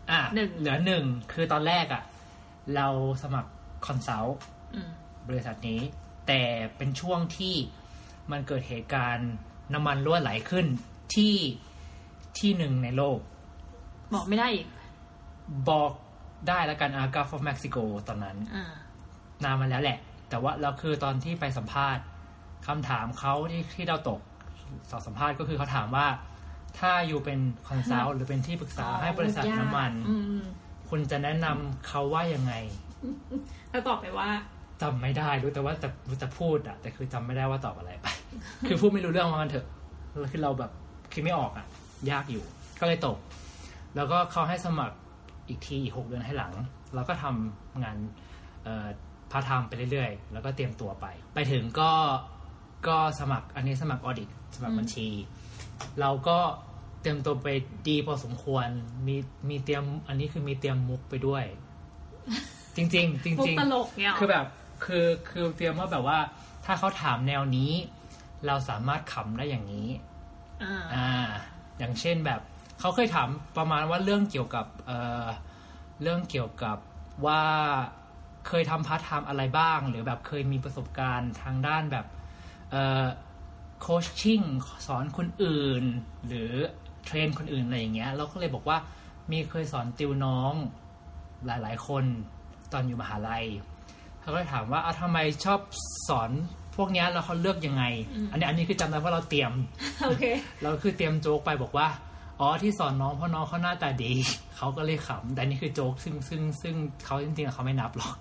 อ่ะเหลือหนึ่งคือตอนแรกอ่ะเราสมัครคอนซัลท์บริษัทนี้แต่เป็นช่วงที่มันเกิดเหตุการณ์น้ำมันรั่วไหลขึ้นที่ที่หนึ่งในโลกบอกไม่ได้อีกบอกได้แล้วกันอา Gulf of Mexico ตอนนั้นนานมาแล้วแหละแต่ว่าเราคือตอนที่ไปสัมภาษณ์คำถามเขาที่ที่เราตกสอบสัมภาษณ์ก็คือเขาถามว่าถ้าอยู่เป็นคอนซัลท์หรือเป็นที่ปรึกษาให้บริษัทน้ำมันคุณจะแนะนำเขาว่ายังไงแล้วตอบไปว่าจำไม่ได้รู้แต่ว่าจะจะพูดอะแต่คือจำไม่ได้ว่าตอบอะไรไป คือพูดไม่รู้เรื่องมันเถอะคือเราแบบคิดไม่ออกอะยากอยู่ก็เลยตกแล้วก็เขาให้สมัครอีกทีอีกหกเดือนให้หลังเราก็ทำงานเอ่อพาร์ทไทม์ไปเรื่อยๆแล้วก็เตรียมตัวไปไปถึงก็ก็สมัครอันนี้สมัครออดิตสมัครบัญชีเราก็เตรียมตัวไปดีพอสมควรมีมีเตรียมอันนี้คือมีเตรียมมุกไปด้วยจริงๆจริงๆมุกตลกเนี่ยคือแบบคือคือเตรียมว่าแบบว่าถ้าเขาถามแนวนี้เราสามารถขำได้อย่างนี้อ่าอ่าอย่างเช่นแบบเขาเคยถามประมาณว่าเรื่องเกี่ยวกับเอ่อเรื่องเกี่ยวกับว่าเคยทำพาร์ทไทม์อะไรบ้างหรือแบบเคยมีประสบการณ์ทางด้านแบบเอ่อโคชชิ่งสอนคนอื่นหรือเทรนคนอื่นอะไรอย่างเงี้ยเราก็เลยบอกว่ามีเคยสอนติวน้องหลายๆคนตอนอยู่มหาลัยเขาก็ถามว่าอ้าวทำไมชอบสอนพวกนี้แล้วเขาเลือกยังไงอันนี้อันนี้คือจำได้ว่าเราเตรียมโอเคเราคือเตรียมโจ๊กไปบอกว่าอ๋อที่สอนน้องเพราะน้องเขาหน้าตาดีเขาก็เลยขำแต่นี่คือโจ๊กซึ่งซึ่งซึ่งเขาจริงๆเขาไม่นับหรอก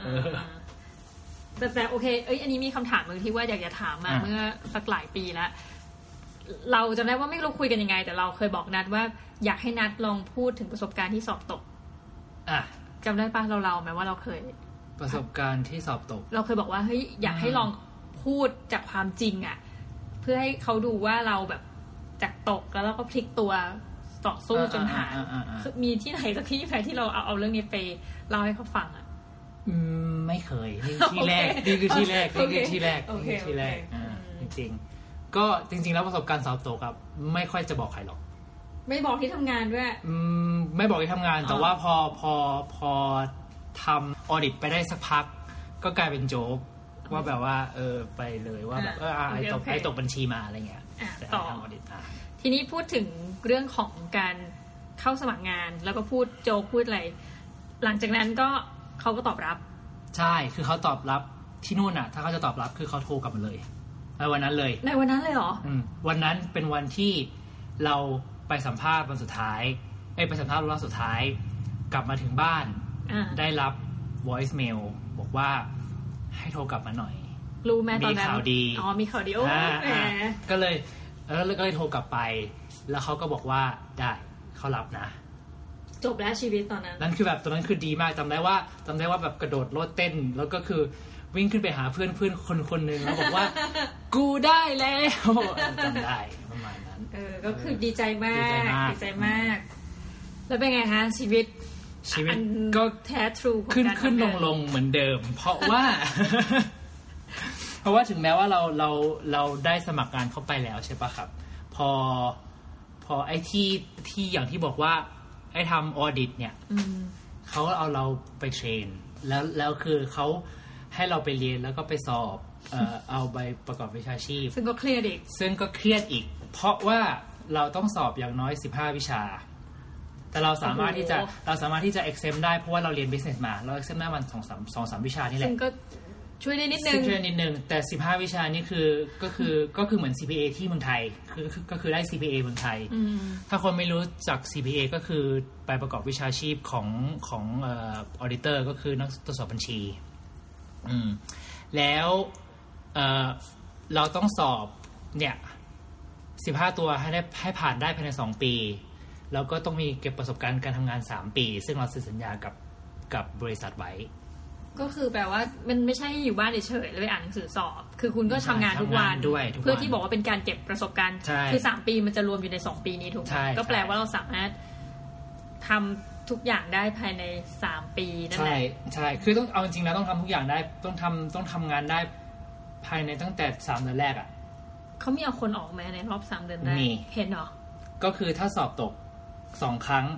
แต่แต่โอเคเอ้ยอันนี้มีคำถามนึงที่ว่าอยากจะถามมาเมื่อสักหลายปีแล้วเราจำได้ว่าไม่รู้คุยกันยังไงแต่เราเคยบอกนัดว่าอยากให้นัดลองพูดถึงประสบการณ์ที่สอบตกอ่ะจำได้ปะเราเราไหมว่าเราเคยประสบการณ์ที่สอบตกเราเคยบอกว่าเฮ้ยอยากให้ลองพูดจากความจริงอ่ะเพื่อให้เขาดูว่าเราแบบจากตกแล้วเราก็พลิกตัวต่อสู้จนผ่านมีที่ไหนสักที่ไหนที่เราเอาเอาเรื่องนี้ไปเล่าให้เขาฟังอ่ะอืมไม่เคยนี่คือที่แรกนี่คือที่แรกนี่คือที่แรกนี่คือที่แรกอ่าจริงๆก็จริงๆแล้วประสบการณ์สอบตกครับไม่ค่อยจะบอกใครหรอกไม่บอกที่ทำงานด้วยอืมไม่บอกที่ทำงานแต่ว่าพอพอพอทำออดิตไปได้สักพักก็กลายเป็นโจ๊กว่าแบบว่าเออไปเลยว่าแบบเออไอ้ตกไอ้ตกบัญชีมาอะไรเงี้ยต่อทีนี้พูดถึงเรื่องของการเข้าสมัครงานแล้วก็พูดโจ๊กพูดอะไรหลังจากนั้นก็เขาก็ตอบรับใช่คือเขาตอบรับที่นู่นอ่ะถ้าเขาจะตอบรับคือเขาโทรกลับมาเลยในวันนั้นเลยในวันนั้นเลยเหรออืมวันนั้นเป็นวันที่เราไปสัมภาษณ์วันสุดท้ายเอ้ไปสัมภาษณ์รอบสุดท้ายกลับมาถึงบ้านได้รับ voice mail บอกว่าให้โทรกลับมาหน่อยรู้ไหมตอนนั้นมีข่าวดีอ๋อมีข่าวดีโอ้แหมก็เลยเออก็เลยโทรกลับไปแล้วเขาก็บอกว่าได้เขารับนะจบแล้วชีวิตตอนนั้นนั่นคือแบบตอนนั้นคือดีมากจำได้ว่าจำได้ว่าแบบกระโดดโลดเต้นแล้วก็คือวิ่งขึ้นไปหาเพื่อนเพื่อนคนคนหนึ่งแล้วบอกว่ากูได้แล้วจำได้ประมาณนั้นเออก็คือดีใจมากดีใจมากแล้วเป็นไงฮะชีวิตชีวิตก็แท้ทรูขึ้นขึ้นลงลงเหมือนเดิมเพราะว่าเพราะว่าถึงแม้ว่าเราเราเราได้สมัครงานเข้าไปแล้วใช่ปะครับพอพอไอ้ที่ที่อย่างที่บอกว่าไอ้ทำออดิตเนี่ยเขาเอาเราไปเทรนแล้วแล้วคือเขาให้เราไปเรียนแล้วก็ไปสอบเอ่อเอาใบประกอบวิชาชีพซึ่งก็เครียดอีกซึ่งก็เครียดอีกเพราะว่าเราต้องสอบอย่างน้อยสิบห้าวิชาแต่เราสามารถที่จะเราสามารถที่จะ exempt ได้เพราะว่าเราเรียน business มาเรา exempt ได้มันสองสาม สองสามวิชานี่แหละซึ่งก็ช่วยได้นิดนึงช่วยนิดนึงแต่สิบห้าวิชานี่คือก็คือก็คือเหมือน ซี พี เอ ที่เมืองไทยคือก็คือได้ ซี พี เอ เมืองไทยถ้าคนไม่รู้จัก ซี พี เอ ก็คือใบประกอบวิชาชีพของของเอ่อ auditor ก็คือนักตรวจสอบบัญชีอืมแล้วเอ่อเราต้องสอบเนี่ยสิบห้าตัวให้ได้ให้ผ่านได้ภายในสองปีแล้วก็ต้องมีเก็บประสบการณ์การทำงานสามปีซึ่งเราซื้อสัญญากับกับบริษัทไว้ก็คือแปลว่ามันไม่ใช่อยู่บ้านเฉยๆแล้วไปอ่านหนังสือสอบคือคุณก็ทำงานทุกวันเพื่อที่บอกว่าเป็นการเก็บประสบการณ์คือสามปีมันจะรวมอยู่ในสองปีนี้ถูกไหมก็แปลว่าเราสามารถทำทุกอย่างได้ภายในสามปีนั่นแหละใช่ใช่คือต้องเอาจริงๆแล้วต้องทำทุกอย่างได้ต้องทำต้องทำงานได้ภายในตั้งแต่สามเดือนแรกอ่ะเขามีเอาคนออกไหมในรอบสามเดือนแรกเห็นเหรอก็คือถ้าสอบตกสองครั้ง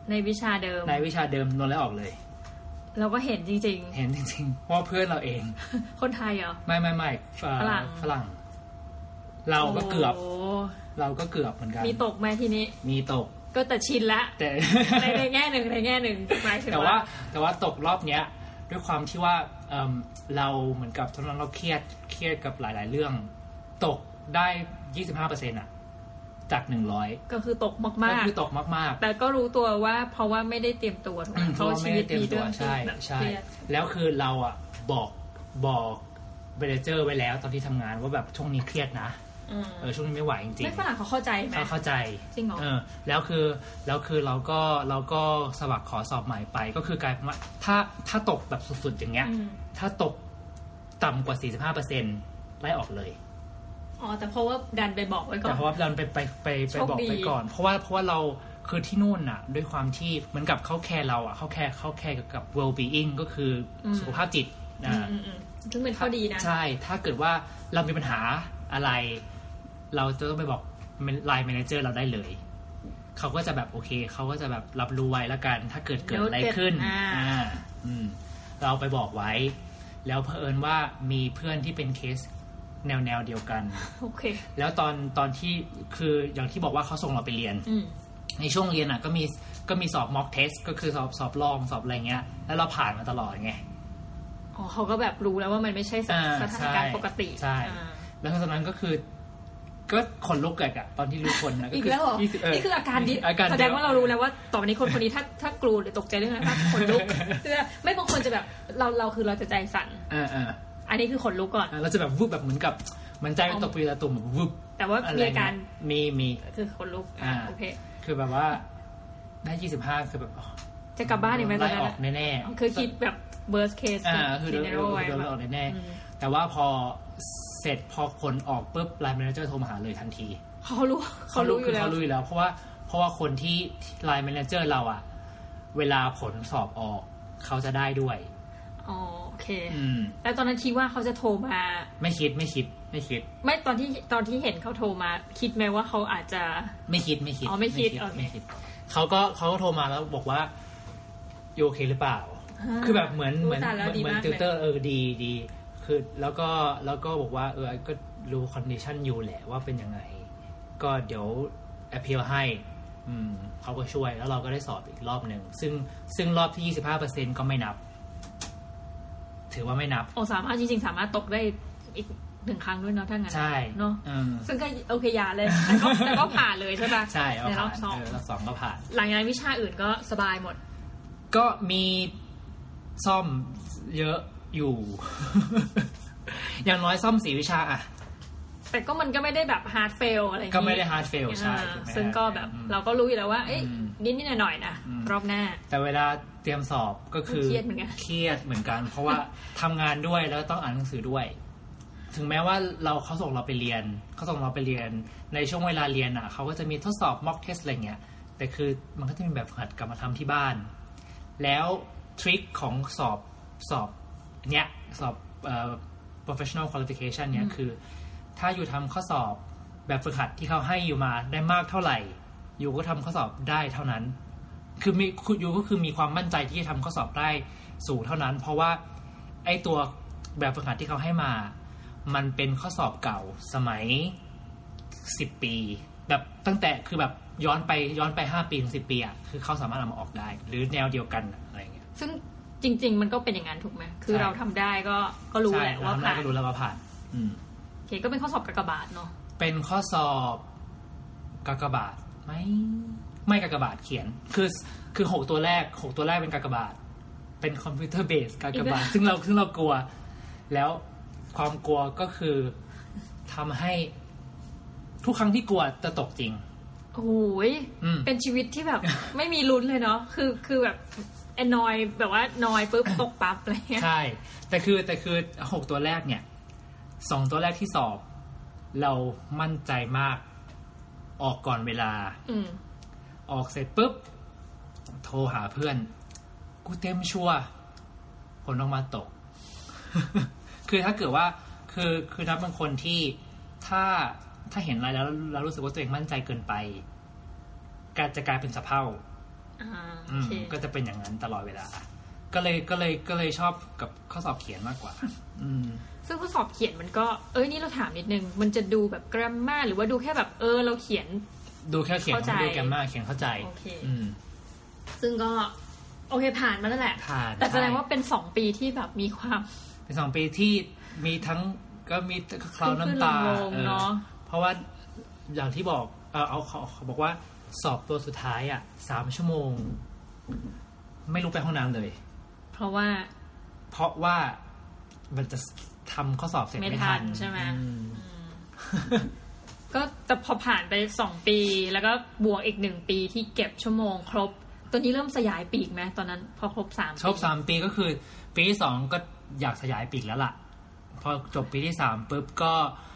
ในวิชาเดิมในวิชาเดิมนนท์ไล่ออกเลยเราก็เห็นจริงๆเห็นจริงๆเพราะเพื่อนเราเองคนไทยเหรอไม่ไม่ไม่ฝรั่งฝรั่งเราก็เกือบเราก็เกือบเหมือนกันมีตกไหมทีนี้มีตกก็แต่ชินละแต่ในในแง่หนึ่งในแง่หนึ่งแต่ว่าแต่ว่าตกรอบเนี้ยด้วยความที่ว่าเอ่อเราเหมือนกับตอนนั้นเราเครียดเครียดกับหลายๆเรื่องตกได้ ยี่สิบห้าเปอร์เซ็นต์ อ่ะจากหนึ่งร้อยก็คือตกมากๆก็คือตกมากๆแต่ก็รู้ตัวว่าเพราะว่าไม่ได้เตรียมตัวเพราะชีวิตมีเรื่องใช่ใช่แล้วคือเราอ่ะบอกบอกเมเนเจอร์ไว้แล้วตอนที่ทำงานว่าแบบช่วงนี้เครียดนะเออช่วงนี้ไม่ไหวจริงๆไม่ฝรั่งเขาเข้าใจไหมเขาเข้าใจจริงเหรอเออแล้วคือแล้วคือเราก็เราก็สมัครขอสอบใหม่ไปก็คือกลายเป็นว่าถ้าถ้าตกแบบสุดๆอย่างเงี้ยถ้าตกต่ำกว่า สี่สิบห้าเปอร์เซ็นต์ ไล่ออกเลยอ๋อแต่เพราะว่าดันไปบอกไว้ก่อนแต่เพราะว่าดันไปไปไปไปบอกไปก่อนเพราะว่าเพราะว่าเราคือที่นู่นน่ะด้วยความที่เหมือนกับเขาแคร์เราอ่ะเขาแคร์เขาแคร์กับ well being ก็คือสุขภาพจิตนะซึ่งเป็นข้อดีนะใช่ถ้าเกิดว่าเรามีปัญหาอะไรเราจะต้องไปบอกไลน์แมเนเจอร์เราได้เลยเขาก็จะแบบโอเคเขาก็จะแบบรับรู้ไว้แล้วกันถ้าเกิดเกิดอะไรขึ้นอ่าอืมเราไปบอกไว้แล้วเผอิญว่ามีเพื่อนที่เป็นเคสแนวแนวเดียวกันโอเคแล้วตอนตอนที่คืออย่างที่บอกว่าเขาส่งเราไปเรียนในช่วงเรียนอ่ะก็มีก็มีสอบ mock test ก็คือสอบสอบลองสอบอะไรเงี้ยแล้วเราผ่านมาตลอดไงอ๋อเขาก็แบบรู้แล้วว่ามันไม่ใช่สถานการณ์ปกติใช่แล้วตอนนั้นก็คือก็คนลุกแกอะตอนที่รู้คนนะอีกแล้วเหรอนี่คืออาการดิแสดงว่าเรารู้แล้วว่าต่อไปนี้คนคนนี้ถ้าถ้ากลัวหรือตกใจเรื่องอะไรคนลุกไม่บางคนจะแบบเราเราคือเราจะใจสั่นอันนี้คือขนลุกก่อนเราจะแบบวุบแบบเหมือนกับมันใจตกปีละตุ่มแบบวุบแต่ว่ามีอาการมีมีคือขนลุกอ่าโอเคคือแบบว่าได้ยี่สิบห้าคือแบบจะกลับบ้านอีกไหมตอนนั้นไล่ออกแน่ๆคือคิดแบบ worst case อ่าคือโดนโดนออกแน่ๆแต่ว่าพอเสร็จพอผลออกปุ๊บไลน์แมเนเจอร์โทรมาหาเลยทันทีเขารู้เขารู้อยู่แล้วเขารู้อยู่แล้วเพราะว่าเพราะว่าคนที่ไลน์แมเนเจอร์เราอะเวลาผลสอบออกเขาจะได้ด้วยอ๋อโอเคแล้วตอนนั้นคิดว่าเขาจะโทรมาไม่คิดไม่คิดไม่คิดไม่ตอนที่ตอนที่เห็นเขาโทรมาคิดไหมว่าเขาอาจจะไม่คิดไม่คิดอ๋อไม่คิดไม่คิดเขาก็เขาก็โทรมาแล้วบอกว่าโอเคหรือเปล่าคือแบบเหมือนเหมือนเหมือนติวเตอร์เออดีดีคือแล้วก็แล้วก็บอกว่าเออก็รู้คอนดิชันอยู่แหละว่าเป็นยังไงก็เดี๋ยวแอพพิลให้อืมเขาก็ช่วยแล้วเราก็ได้สอบอีกรอบนึงซึ่งซึ่งรอบที่ ยี่สิบห้าเปอร์เซ็นต์ ก็ไม่นับถือว่าไม่นับโอ้สามารถจริงๆสามารถตกได้อีกหนึ่งครั้งด้วยเนาะถ้างั้นใช่เนาะซึ่งก็โอเคยาเลยแต่ก็แต่ก็ผ่านเลยใช่ป่ะใช่ในรอบสองรอบสองก็ผ่านหลังจากนั้นวิชาอื่นก็สบายหมดก็มีซ่อมเยอะอยู่ อย่างน้อยซ่อมสี่วิชาอะแต่ก็มันก็ไม่ได้แบบฮาร์ดเฟลอะไรอย่างงี้ก็ไม่ได้ฮาร์ดเฟลใช่ซึ่งก็แบบเราก็รู้อยู่แล้วว่าเอ๊ะนิดๆหน่อยๆนะรอบหน้าแต่เวลาเตรียมสอบก็คือเครียดเหมือนกันเครียดเหมือนกันเพราะว่าทำงานด้วยแล้วต้องอ่านหนังสือด้วยถึงแม้ว่าเราเขาส่งเราไปเรียนเขาส่งเราไปเรียนในช่วงเวลาเรียนอ่ะเขาก็จะมีทดสอบ mock test อะไรเงี้ยแต่คือมันก็จะมีแบบฝึกหัดกลับมาทำที่บ้านแล้วทริคของสอบสอบเนี้ยสอบเอ่อ professional qualification เนี้ยคือถ้าอยู่ทำข้อสอบแบบฝึกหัดที่เขาให้อยู่มาได้มากเท่าไหร่อยู่ก็ทำข้อสอบได้เท่านั้นคือมีอยู่ก็คือมีความมั่นใจที่จะทำข้อสอบได้สูงเท่านั้นเพราะว่าไอ้ตัวแบบฝึกหัดที่เขาให้มามันเป็นข้อสอบเก่าสมัยสิบปีแบบตั้งแต่คือแบบย้อนไปย้อนไปห้าปีถึงสิบปีอ่ะคือเขาสามารถเอามาออกได้หรือแนวเดียวกันอะไรอย่างเงี้ยซึ่งจริงๆมันก็เป็นอย่างนั้นถูกไหมคือเราทำได้ก็ก็รู้แหละว่าผ่านก็รู้แล้วว่าผ่านอืมโอเคก็เป็นข้อสอบกากบาทเนาะเป็นข้อสอบกากบาทไหมไม่กากบาทเขียนคือคือหกตัวแรกหกตัวแรกเป็นกากบาทเป็นคอมพิวเตอร์เบสกากบาทซึ่งเราซึ่งเรากลัวแล้วความกลัวก็คือทำให้ทุกครั้งที่กลัวจะตกจริงโอ้ยเป็นชีวิตที่แบบไม่มีลุ้นเลยเนาะคือคือแบบแอนนอยแบบว่านอยปุ๊บตกปั๊บอะไรเงี้ยใช่แต่คือแต่คือหกตัวแรกเนี่ยสองตัวแรกที่สอบเรามั่นใจมากออกก่อนเวลาออกเสร็จปุ๊บโทรหาเพื่อนกูเต็มชัวร์ผลออกมาตก คือถ้าเกิดว่าคือคือนับเป็นคนที่ถ้าถ้าเห็นอะไรแล้วเรารู้สึกว่าตัวเองมั่นใจเกินไปการจะกลายเป็นสะเพร่าก็จะเป็นอย่างนั้นตลอดเวลาก็เลยก็เลยก็เลยชอบกับข้อสอบเขียนมากกว่าซึ่งข้อสอบเขียนมันก็เอ้ยนี่เราถามนิดนึงมันจะดูแบบกราฟม่าหรือว่าดูแค่แบบเออเราเขียนดูแค่เขียนไม่ดูแกรมมาเขียนเข้าใจโอเคซึ่งก็โอเคผ่านมาแล้วแหละแต่แสดงว่าเป็นสองปีที่แบบมีความเป็นสองปีที่มีทั้งก็มีคราวน้ำตาเนาะเพราะว่าอย่างที่บอกเออเอาเขาเขาบอกว่าสอบตัวสุดท้ายอ่ะสามชั่วโมงไม่รู้ไปห้องน้ำเลยเพราะว่าเพราะว่ามันจะทำข้อสอบเสร็จไม่ทันใช่ไหมก็แต่พอผ่านไปสองปีแล้วก็บวกอีกหนึ่งปีที่เก็บชั่วโมงครบตอนนี้เริ่มสยายปีกไหมตอนนั้นพอครบสามครบสามปีก็คือปีที่สองก็อยากสยายปีกแล้วล่ะพอจบปีที่สามปุ๊บก็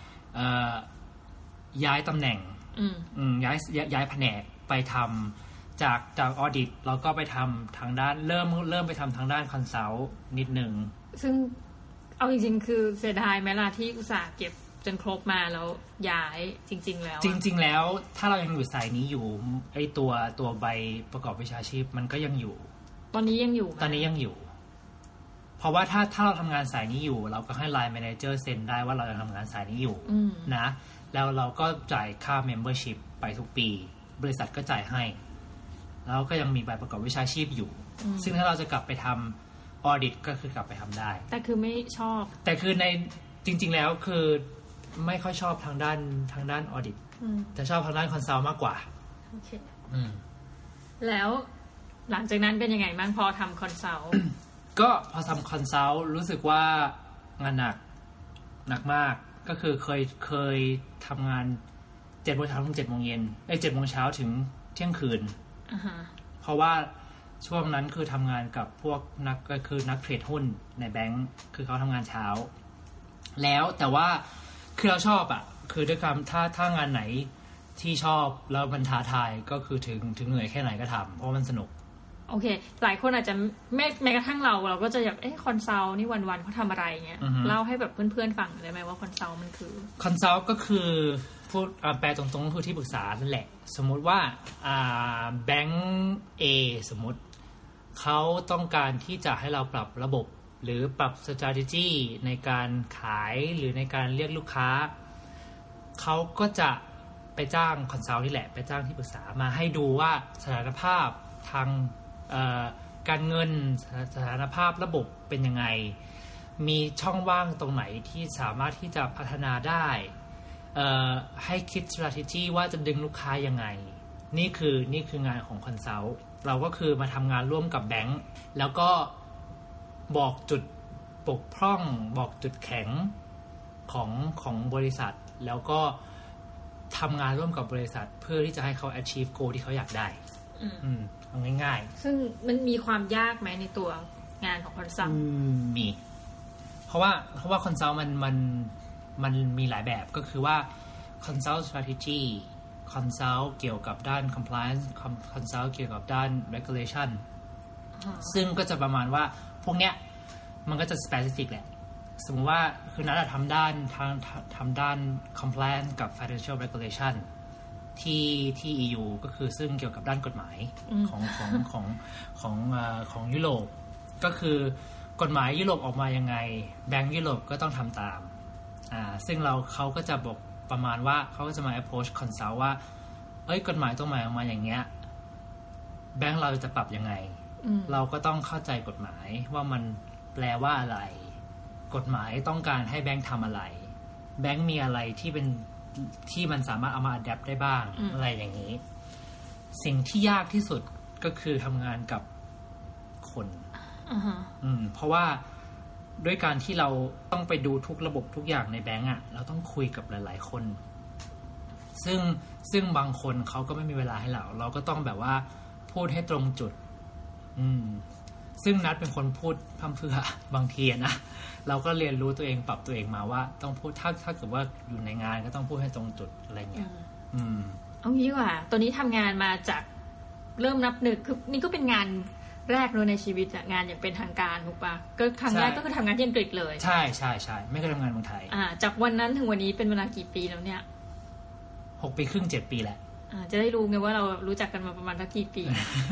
ย้ายตำแหน่งย้ายย้ายแผนกไปทำจากจากออดิตเราก็ไปทำทางด้านเริ่มเริ่มไปทำทางด้านคอนซัลท์นิดนึงซึ่งเอาจริงๆคือเสียดายไหมล่ะที่อุตส่าห์เก็บจนครบมาแล้วย้ายจริงๆแล้วจริงๆแล้วถ้าเรายังอยู่สายนี้อยู่ไอตัวตัวใบประกอบวิชาชีพมันก็ยังอยู่ตอนนี้ยังอยู่ตอนนี้ยังอยู่เพราะว่าถ้าถ้าเราทำงานสายนี้อยู่เราก็ให้ไลน์แมเนเจอร์เซ็นได้ว่าเราจะทำงานสายนี้อยู่นะแล้วเราก็จ่ายค่า membership ไปทุกปีบริษัทก็จ่ายให้แล้วก็ยังมีใบประกอบวิชาชีพอยู่ซึ่งถ้าเราจะกลับไปทำออดิตก็คือกลับไปทำได้แต่คือไม่ชอบแต่คือในจริงๆแล้วคือไม่ค่อยชอบทางด้านทางด้านออดิตจะชอบทางด้านคอนซัลท์มากกว่าโอเคแล้วหลังจากนั้นเป็นยังไงบ้างพอทำคอนซัลท์ก็พอทำคอนซัลท์รู้สึกว่างานหนักหนักมากก็คือเคยเคยทำงานเจ็ดโมงเช้าถึงเจ็ดโมงเย็นไอ้เจ็ดโมงเช้าถึงเที่ยงคืน uh-huh. เพราะว่าช่วงนั้นคือทำงานกับพวกนักก็คือนักเทรดหุ้นในแบงก์คือเขาทำงานเช้าแล้วแต่ว่าคือเราชอบอ่ะคือด้วยความถ้าถ้างานไหนที่ชอบแล้วมันท้าทายก็คือถึงถึงเหนื่อยแค่ไหนก็ทำเพราะมันสนุกโอเคหลายคนอาจจะไม่แม้กระทั่งเราเราก็จะแบบเอ๊ะคอนซัลท์นี่วันๆเขาทำอะไรเงี้ย uh-huh. เล่าให้แบบเพื่อนๆฟังได้ไหมว่าคอนซัลท์มันคือคอนซัลท์ก็คือพูดแปลตรงๆก็คือที่ปรึกษานั่นแหละสมมุติว่าแบงก์ A สมมุติเขาต้องการที่จะให้เราปรับระบบหรือปรับ strategy ในการขายหรือในการเรียกลูกค้าเขาก็จะไปจ้างคอนซัลท์นี่แหละไปจ้างที่ปรึกษามาให้ดูว่าสถานภาพทางการเงินสถานภาพระบบเป็นยังไงมีช่องว่างตรงไหนที่สามารถที่จะพัฒนาได้ให้คิด strategy ว่าจะดึงลูกค้ายังไงนี่คือนี่คืองานของคอนซัลท์เราก็คือมาทำงานร่วมกับแบงค์แล้วก็บอกจุดบกพร่องบอกจุดแข็งของของบริษัทแล้วก็ทำงานร่วมกับบริษัทเพื่อที่จะให้เขา achieve goal ที่เขาอยากได้อืมเอาง่ายๆซึ่งมันมีความยากไหมในตัวงานของคอนซัลท์มีเพราะว่าเพราะว่าคอนซัลท์มันมันมันมีหลายแบบก็คือว่า consult strategy consult เกี่ยวกับด้าน compliance consult เกี่ยวกับด้าน regulation ซึ่งก็จะประมาณว่าพวกเนี้ยมันก็จะ specific แหละสมมติว่าคือนัดทำด้านทางทำด้าน compliance กับ financial regulation ที่ที่ อี ยู ก็คือซึ่งเกี่ยวกับด้านกฎหมายของของของของของยุโรปก็คือกฎหมายยุโรปออกมายังไงแบงก์ยุโรปก็ต้องทำตามอ่าซึ่งเราเขาก็จะบอกประมาณว่าเขาก็จะมา approach consult ว่าเอ้ยกฎหมายตรงไหนออกมาอย่างเงี้ยแบงก์เราจะปรับยังไงเราก็ต้องเข้าใจกฎหมายว่ามันแปลว่าอะไรกฎหมายต้องการให้แบงก์ทำอะไรแบงก์มีอะไรที่เป็นที่มันสามารถเอามา adapt ได้บ้างอะไรอย่างนี้สิ่งที่ยากที่สุดก็คือทำงานกับคน uh-huh. อืมเพราะว่าด้วยการที่เราต้องไปดูทุกระบบทุกอย่างในแบงก์อ่ะเราต้องคุยกับหลายๆคนซึ่งซึ่งบางคนเขาก็ไม่มีเวลาให้เราเราก็ต้องแบบว่าพูดให้ตรงจุดอืมซึ่งนัดเป็นคนพูดพร่ำเพรื่อบางทีนะเราก็เรียนรู้ตัวเองปรับตัวเองมาว่าต้องพูดถ้าถ้าเกิดว่าอยู่ในงานก็ต้องพูดให้ตรงจุดอะไรเงี้ยอืมเอางี้ว่าตัวนี้ทำงานมาจากเริ่มนับหนึ่งคือนี่ก็เป็นงานแรกเลยในชีวิตงานอย่างเป็นทางการถูกปะก็ครั้งแรกก็คือทำงานที่อังกฤษเลยใช่ใช่ใช่ไม่เคยทำงานเมืองไทยอ่าจากวันนั้นถึงวันนี้เป็นเวลากี่ปีแล้วเนี่ยหกปีครึ่งเจ็ดปีแหละอ่าจะได้รู้ไงว่าเรารู้จักกันมาประมาณสักกี่ปี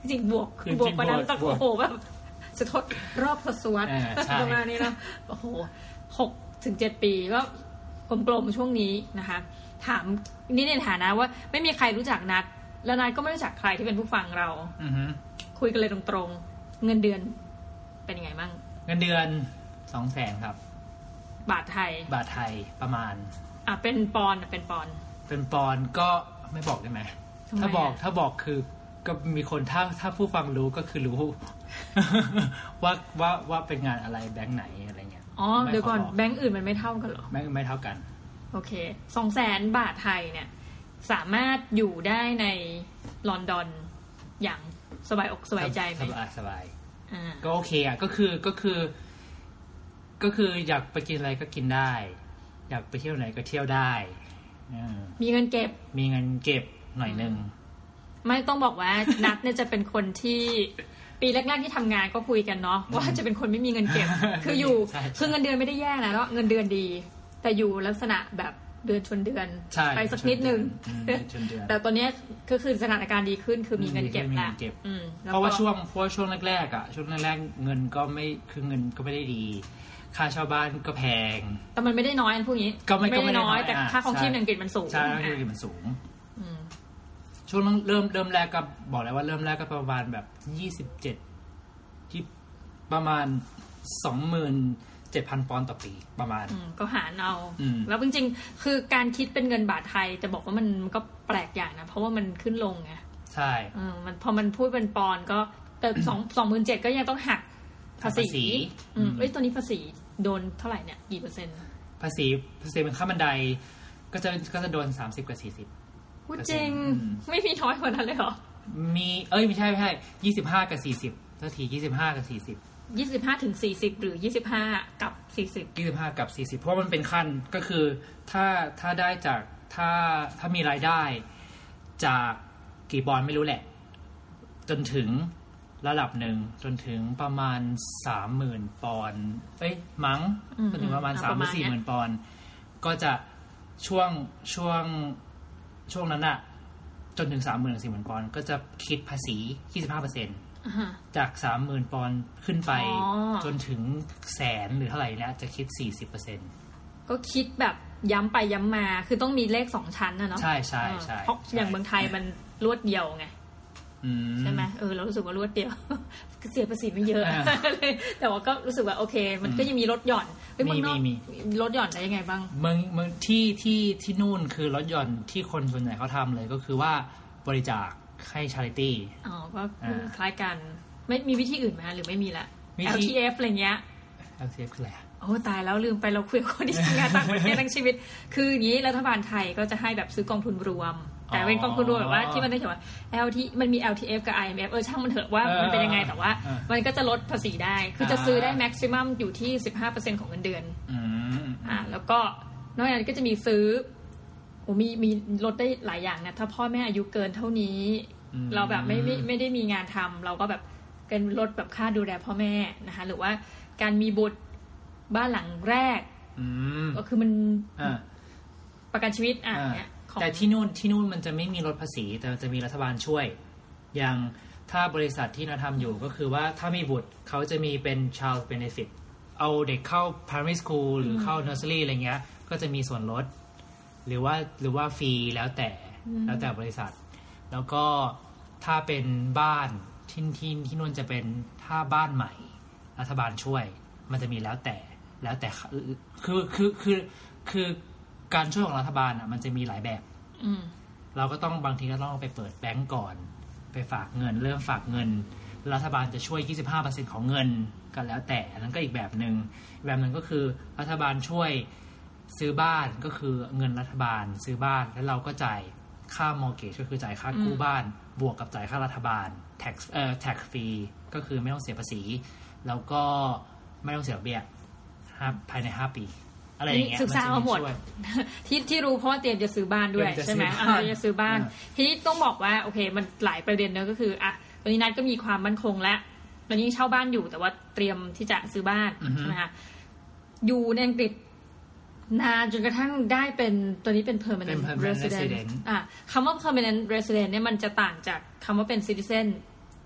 จริงบวกคือบวกกว่านั้นแต่โอ้โหแบบจะทดรอบทศวรรษประมาณนี้นะโอ้โหหกถึงเจ็ดปีก็กลมๆช่วงนี้นะคะถามนี่ในฐานะว่าไม่มีใครรู้จักนัดแล้วนัดก็ไม่รู้จักใครที่เป็นผู้ฟังเราคุยกันเลยตรงๆเงินเดือนเป็นยังไงบ้างเงินเดือนสองแสนครับบาทไทยบาทไทยประมาณอ่ะเป็นปอนด์เป็นปอนด์เป็นปอนด์ก็ไม่บอกได้ไหมถ้าบอกถ้าบอกคือก็มีคนถ้าถ้าผู้ฟังรู้ก็คือรู้ ว่าว่าว่าเป็นงานอะไรแบงค์ไหนอะไรเงี้ยอ๋อเดี๋ยวก่อนแบงค์อื่นมันไม่เท่ากันหรอแบงค์ไม่เท่ากันโอเคสองแสนบาทไทยเนี่ยสามารถอยู่ได้ในลอนดอนอย่างสบายอกสบายใจไหมสบายสบายก็โอเคอ่ะก็คือก็คือก็คืออยากไปกินอะไรก็กินได้อยากไปเที่ยวไหนก็เที่ยวได้มีเงินเก็บมีเงินเก็บหน่อยนึงไม่ต้องบอกว่านัทเนี่ยจะเป็นคนที่ปีแรกๆที่ทำงานก็คุยกันเนาะว่าจะเป็นคนไม่มีเงินเก็บคืออยู่คือเงินเดือนไม่ได้แย่นะแล้วเงินเดือนดีแต่อยู่ลักษณะแบบเดือนชนเดือนไปสักนิดนึงแต่ตอนนี้ก็คือสถานการณ์ดีขึ้นคือมีเงินเก็บแล้วเพราะว่าช่วงเพราะว่าช่วงแรกๆอ่ะช่วงแรกๆเงินก็ไม่คือเงินก็ไม่ได้ดีค่าเช่าบ้านก็แพงแต่มันไม่ได้น้อยอันพวกนี้ก็ไม่ได้น้อยแต่ค่าของชีพในอังกฤษมันสูงใช่ค่าของชีพมันสูงช่วงเริ่มเริ่มแรกก็บอกแล้วว่าเริ่มแรกก็ประมาณแบบยี่สิบเจ็ดที่ประมาณสองหมื่นเจ็ดพันปอนด์ต่อปีประมาณก็หารเอาแล้วจริงๆคือการคิดเป็นเงินบาทไทยจะบอกว่ามันก็แปลกอย่างนะเพราะว่ามันขึ้นลงไงใช่มันพอมันพูดเป็นปอนด์ก็แต่สองสองหมื่นเจ็ดก็ยังต้องหักภาษีอืมเอ้ยตัวนี้ภาษีโดนเท่าไหร่เนี่ยกี่เปอร์เซ็นต์ภาษีภาษีเป็นค่าบันไดก็จะก็จะโดนสามสิบกับสี่สิบพูดจริงไม่มีน้อยกว่านั้นเลยเหรอมีเอ้ยไม่ใช่ไม่ใช่ยี่สิบห้ากับสี่สิบเท่าทียี่สิบห้ากับสี่สิบยี่สิบห้าถึงสี่สิบหรือยี่สิบห้ากับสี่สิบยี่สิบห้ากับสี่สิบเพราะมันเป็นขั้นก็คือถ้าถ้าได้จากถ้าถ้ามีรายได้จากกี่ปอนด์ไม่รู้แหละจนถึงระดับหนึ่งจนถึงประมาณ สามหมื่น ปอนด์เอ้ยมั้งจนถึงประมาณ สามหมื่น สี่หมื่น ปอนด์ก็จะช่วงช่วงช่วงนั้นน่ะจนถึง สามหมื่น สี่หมื่น ปอนด์ก็จะคิดภาษี ยี่สิบห้าเปอร์เซ็นต์ จาก สามหมื่น ปอนด์ขึ้นไปจนถึงแสนหรือเท่าไหร่แล้วจะคิด สี่สิบเปอร์เซ็นต์ก็คิดแบบย้ำไปย้ำมาคือต้องมีเลขสองชั้นนะเนาะใช่ๆๆเพราะอย่างเมืองไทยมันรวดเดียวไงใช่ไหมเออเรารู้สึกว่ารวดเดียวเสียภาษีไม่เยอะแต่ว่าก็รู้สึกว่าโอเคมันก็ยังมีลดหย่อนมีมีมีลดหย่อนได้ยังไงบ้างเมืองเมืองที่ที่ที่นู่นคือลดหย่อนที่คนส่วนใหญ่เขาทำเลยก็คือว่าบริจาคให้ charity อ๋อก็คล้ายกันไม่มีวิธีอื่นไหมหรือไม่มีละ แอล ที เอฟ อะไรเงี้ยแอล ที เอฟ คืออะไรโอ้ตายแล้วลืมไปเราคุยกับคนที่ทำงานต่างประเทศทั้งชีวิตคืออย่างนี้รัฐบาลไทยก็จะให้แบบซื้อกองทุนรวมแต่เป็นกองทุนรวมแบบว่าที่มันได้เขียนว่า แอล ที มันมี แอล ที เอฟ กับ ไอ เอ็ม เอฟ เออช่างมันเถอะว่ามันเป็นยังไงแต่ว่ามันก็จะลดภาษีได้คือจะซื้อได้แม็กซิมัมอยู่ที่ สิบห้าเปอร์เซ็นต์ ของเงินเดือนอ่าแล้วก็นอกจากนั้นก็จะมีซื้อโอ้มีมีลดได้หลายอย่างนะถ้าพ่อแม่อายุเกินเท่านี้เราแบบไม่ไม่ไม่ได้มีงานทำเราก็แบบกันลดแบบค่าดูแลพ่อแม่นะคะหรือว่าการมีบุตรบ้านหลังแรกก็คือมันประกันชีวิตอ่ะเนี่ยแต่ที่นู่นที่นู่นมันจะไม่มีลดภาษีแต่จะมีรัฐบาลช่วยอย่างถ้าบริษัทที่เราทำอยู่ก็คือว่าถ้ามีบุตรเขาจะมีเป็น child benefit เอาเด็กเข้า primary school หรือเข้า nursery อะไรเงี้ยก็จะมีส่วนลดหรือว่าหรือว่าฟรีแล้วแต่แล้วแต่บริษัทแล้วก็ถ้าเป็นบ้านที่ที่ที่นู่นจะเป็นถ้าบ้านใหม่รัฐบาลช่วยมันจะมีแล้วแต่แล้วแต่คือคือคือคือการช่วยของรัฐบาลอ่ะมันจะมีหลายแบบเราก็ต้องบางทีก็ต้องไปเปิดแบงก์ก่อนไปฝากเงินเริ่มฝากเงินรัฐบาลจะช่วย ยี่สิบห้าเปอร์เซ็นต์ ของเงินกันแล้วแต่อันนั้นก็อีกแบบนึงแบบนึงก็คือรัฐบาลช่วยซื้อบ้านก็คือเงินรัฐบาลซื้อบ้านแล้วเราก็จ่ายค่ามอร์เกจก็คือจ่ายค่ากู้บ้านบวกกับจ่ายค่ารัฐบาล tax เอ่อ tax fee ก็คือไม่ต้องเสียภาษีแล้วก็ไม่ต้องเสียเบี้ยภายในห้าปีอะไรอย่างเงี้ยศึกษามาหมดที่ที่รู้เพราะว่าเตรียมจะซื้อบ้านด้วยใช่ไหมอ่าจะซื้อบ้านทีนี้ต้องบอกว่าโอเคมันหลายประเด็นเนอะก็คืออ่ะตอนนี้นัทก็มีความมั่นคงแล้วตอนนี้เช่าบ้านอยู่แต่ว่าเตรียมที่จะซื้อบ้านใช่ไหมคะอยู่ในอังกฤษนานจนกระทั่งได้เป็นตัวนี้เป็น permanent resident อ่ะคำว่า permanent resident เนี่ยมันจะต่างจากคำว่าเป็น citizen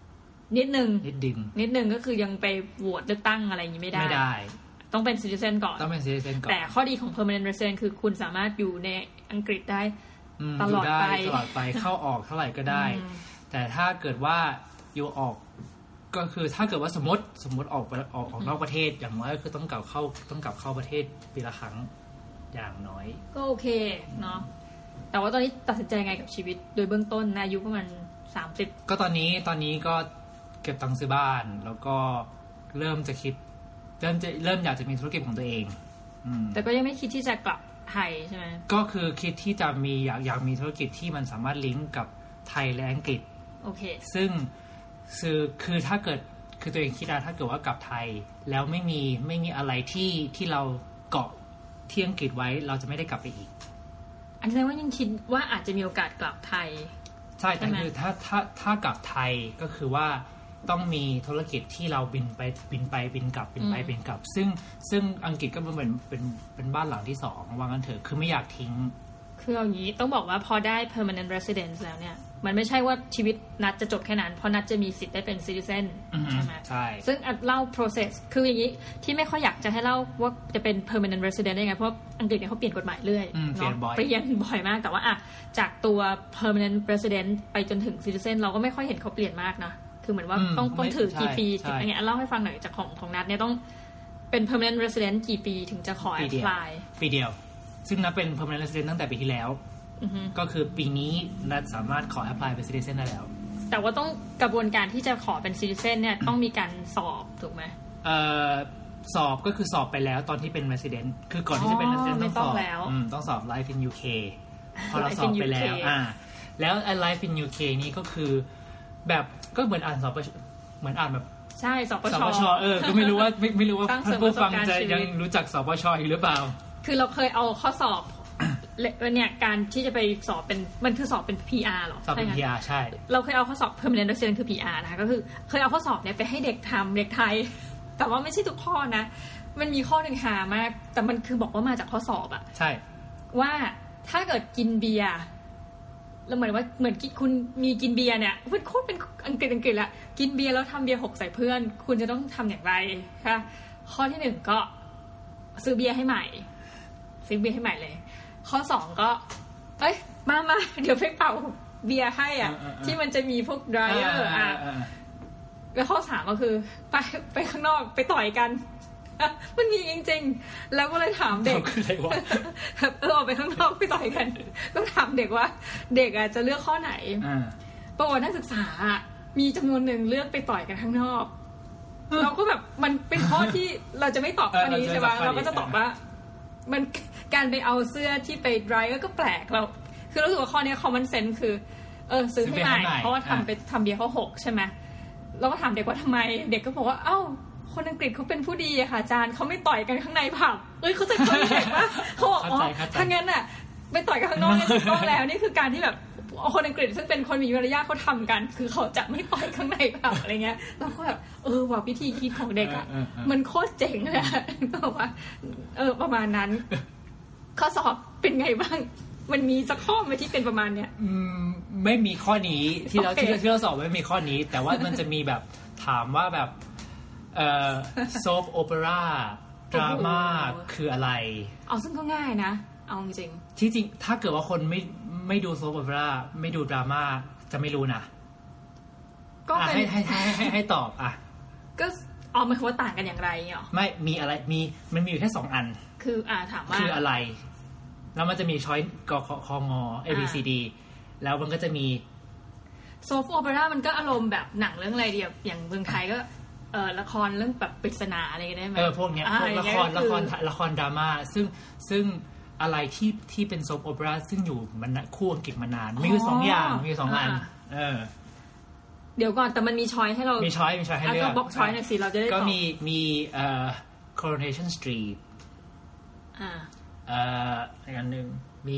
นิดนึงนิดดึงนิดนึงก็คือยังไปโหวตเลือกตั้งอะไรอย่างนี้ไม่ได้ไม่ได้ต้องเป็น citizen ก่อนต้องเป็น citizen ก่อนแต่ข้อดีของ permanent resident คือคุณสามารถอยู่ในอังกฤษได้ตลอดไปตลอดไปเข้าออกเท่าไหร่ก็ได้แต่ถ้าเกิดว่าอยู่ออกก็คือถ้าเกิดว่าสมมติสมมติออกไปออกออกนอกประเทศอย่างน้อยก็คือต้องกลับเข้าต้องกลับเข้าประเทศปีละครั้งอย่างน้อยก็โอเคเนาะแต่ว่าตอนนี้ตัดสินใจไงกับชีวิตโดยเบื้องต้นอายุประมาณสามสิบก็ตอนนี้ตอนนี้ก็เก็บตังค์ซื้อบ้านแล้วก็เริ่มจะคิดเริ่มจะเริ่มอยากจะมีธุรกิจของตัวเองแต่ก็ยังไม่คิดที่จะกลับไทยใช่ไหมก็คือคิดที่จะมีอยากอยากมีธุรกิจที่มันสามารถลิงก์กับไทยและอังกฤษโอเคซึ่งคือคือถ้าเกิดคือตัวเองคิดว่าถ้าเกิดว่ากลับไทยแล้วไม่มีไม่มีอะไรที่ที่เราเกาะที่อังกฤษไว้เราจะไม่ได้กลับไปอีกอันนี้ว่ายังคิดว่าอาจจะมีโอกาสกลับไทยใช่แต่คือถ้าถ้าถ้ากลับไทยก็คือว่าต้องมีธุรกิจที่เราบินไปบินไปบินกลับบินไปบินกลับซึ่งซึ่งอังกฤษก็เป็นเป็นเป็นบ้านหลังที่สองว่างั้นเถอะคือไม่อยากทิ้งคือเอางี้ต้องบอกว่าพอได้ permanent residence แล้วเนี่ยมันไม่ใช่ว่าชีวิตนัดจะจบแค่นั้นเพราะนัดจะมีสิทธิ์ได้เป็น citizen ใช่ไหมใช่ซึ่งเล่า process คืออย่างนี้ที่ไม่ค่อยอยากจะให้เล่าว่าจะเป็น permanent resident ได้ไงเพราะอังกฤษเนี่ยเขาเปลี่ยนกฎหมายเรื่อยเนาะเปลี่ยนบ่อยมากแต่ว่าอะจากตัว permanent resident ไปจนถึง citizen เราก็ไม่ค่อยเห็นเขาเปลี่ยนมากนะคือเหมือนว่าต้องต้องถือกี่ปีถึงอย่างเงี้ยเล่าให้ฟังหน่อยจากของของนัดเนี่ยต้องเป็น permanent resident กี่ปีถึงจะขอ apply ปีเดียวซึ่งนัดเป็น permanent resident ตั้งแต่ปีที่แล้วก็คือปีนี้นัดสามารถขอ apply เป็น citizen ได้แล้วแต่ว่าต้องกระบวนการที่จะขอเป็น citizen เนี่ยต้องมีการสอบถูกไหมเอ่อสอบก็คือสอบไปแล้วตอนที่เป็น resident คือก่อนที่จะเป็น resident ต้องสอบต้องสอบ life in ยู เค พอเราสอบไปแล้วอ่าแล้ว life in ยู เค นี้ก็คือแบบก็เหมือนอ่านสอบเหมือนอ่านแบบใช่สปช. สปช.เออก็ไม่รู้ว่าไม่ไม่รู้ว่าผู้ฟังจะยังรู้จักสปช.อีกหรือเปล่าคือเราเคยเอาข้อสอบเนี่ยการที่จะไปสอบเป็นมันคือสอบเป็น พี อาร์ หรอสอบเป็น พี อาร์ ใช่เราเคยเอาข้อสอบ permanent resident คือ พี อาร์ นะคะก็คือเคยเอาข้อสอบเนี่ยไปให้เด็กทำเด็กไทยแต่ว่าไม่ใช่ทุกข้อนะมันมีข้อหนึ่งหามากแต่มันคือบอกว่ามาจากข้อสอบอะใช่ว่าถ้าเกิดกินเบียร์แล้วเหมือนว่าเหมือนคุณมีกินเบียร์เนี่ยมันโคตรเป็นอังกฤษอังกฤษละกินเบียร์แล้วทำเบียร์หกใส่เพื่อนคุณจะต้องทำอย่างไรค่ะข้อที่หนึ่งก็ซื้อเบียร์ให้ใหม่ซื้อเบียร์ให้ใหม่เลยข้อสองก็เอ้ยมามาเดี๋ยวไปเป่าเบียร์ให้อ่ะที่มันจะมีพวก dryer อ่ะแล้วข้อสามก็คือไปไปข้างนอกไปต่อยกันมันมีจริงๆแล้วก็เลยถามเด็กเออออกไปข้างนอกไปต่อยกันก็ถามเด็กว่าเด็กอ่ะจะเลือกข้อไหนปรากฏนักศึกษามีจำนวนหนึ่งเลือกไปต่อยกันข้างนอกเราก็แบบมันเป็นข้อที่เราจะไม่ตอบข้อนี้ใช่ป่ะเราก็จะตอบว่ามันการไปเอาเสื้อที่ไป dryer ก็แปลกเราคือรู้สึกว่าข้อนี้ common sense คือเออซื้อให้ใหม่เพราะว่าทำไปทำเบียร์เขาหกใช่ไหมเราก็ถามเด็กว่าทำไมเด็กก็บอกว่าเอ้าคนอังกฤษเขาเป็นผู้ดีอะค่ะอาจารย์เขาไม่ต่อยกันข้างในผับเอ้ยเขาจะต่อยเด็กว่าเขาบอกอ๋อถ้างั้นอะไปต่อยกันข้างนอกนี่ถูกต้องแล้วนี่คือการที่แบบคนอังกฤษซึ่งเป็นคนมีมารยาทเขาทำกันคือเขาจะไม่ต่อยข้างในผับอะไรเงี้ยเราก็แบบเออว่าวิธีคิดของเด็กอะมันโคตรเจ๋งเลยอะบอกว่าเออประมาณนั้นข้อสอบเป็นไงบ้างมันมีสักข้อไหมที่เป็นประมาณเนี้ยอืมไม่มีข้อนี้ที่เราที่เราที่เราสอบไม่มีข้อนี้แต่ว่ามันจะมีแบบถามว่าแบบเอ่อโซฟโอเปร่าดราม่าคืออะไรเอาซึ่งก็ง่ายนะเอาจริงที่จริงถ้าเกิดว่าคนไม่ไม่ดูโซฟโอเปร่าไม่ดูดราม่าจะไม่รู้นะก็ให้ให้ให้ให้ให้ตอบอ่ะก็เอามันคือว่าต่างกันอย่างไรเหรอไม่มีอะไรมีมันมีอยู่แค่สองอันคืออ่าถามว่าคืออะไรแล้วมันจะมีช้อยกคคง A B C D แล้วมันก็จะมีโซฟโอเปร่ามันก็อารมณ์แบบหนังเรื่องอะไรเดียวอย่างเมืองไทยก็เออละครเรื่องแบบปริศนาอะไรได้ไหมเออพวกเนี้ยพวกละครละครละครดราม่าซึ่งซึ่งอะไรที่ที่เป็นโซฟโอเปร่าซึ่งอยู่มันคู่อังกฤษมานานมีอยู่สองอย่างมีสองอันเออเดี๋ยวก่อนแต่มันมีช้อยให้เรามีช้อยมีช้อยให้เลือกบอกช้อยหน่อยสิเราจะได้ก็มีมีเอ่อ Coronation Street อ่าเอ่ออีกอันนึงมี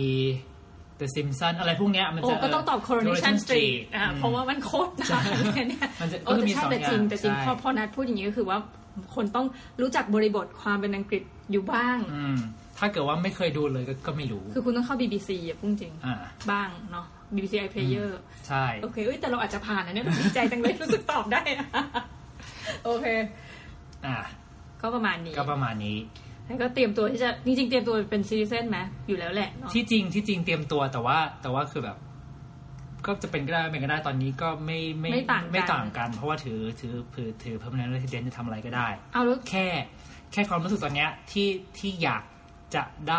The Simpsons อะไรพวกเนี้ยมันจะก็ต้องตอบ Coronation Street อ่าเพราะว่ามันโคตรนานเนี่ยมันจะก็มีสองอย่างแต่จริงแต่จริงพอพอนัดพูดอย่างนี้ก็คือว่าคนต้องรู้จักบริบทความเป็นอังกฤษอยู่บ้างถ้าเกิดว่าไม่เคยดูเลยก็ไม่รู้คือคุณต้องเข้า บี บี ซี อ่ะพูดจริงบ้างเนาะบี บี ซี iPlayer ใช่โอเคเอ้ยแต่เราอาจจะผ่านนะเนี่ยดีใจจังเลยรู้สึกตอบได้โอเคอ่ะก็ประมาณนี้ก็ประมาณนี้แล้วก็เตรียมตัวที่จะจริงๆเตรียมตัวเป็นซิติเซนไหมอยู่แล้วแหละที่จริงที่จริงเตรียมตัวแต่ว่าแต่ว่าคือแบบก็จะเป็นก็ได้เป็นก็ได้ตอนนี้ก็ไม่ไม่ไม่ต่างไม่ต่างกันเพราะว่าถือถือถือถือ permanent resident จะทำอะไรก็ได้เอาแล้วแค่แค่ความรู้สึกตอนเนี้ยที่ที่อยากจะได้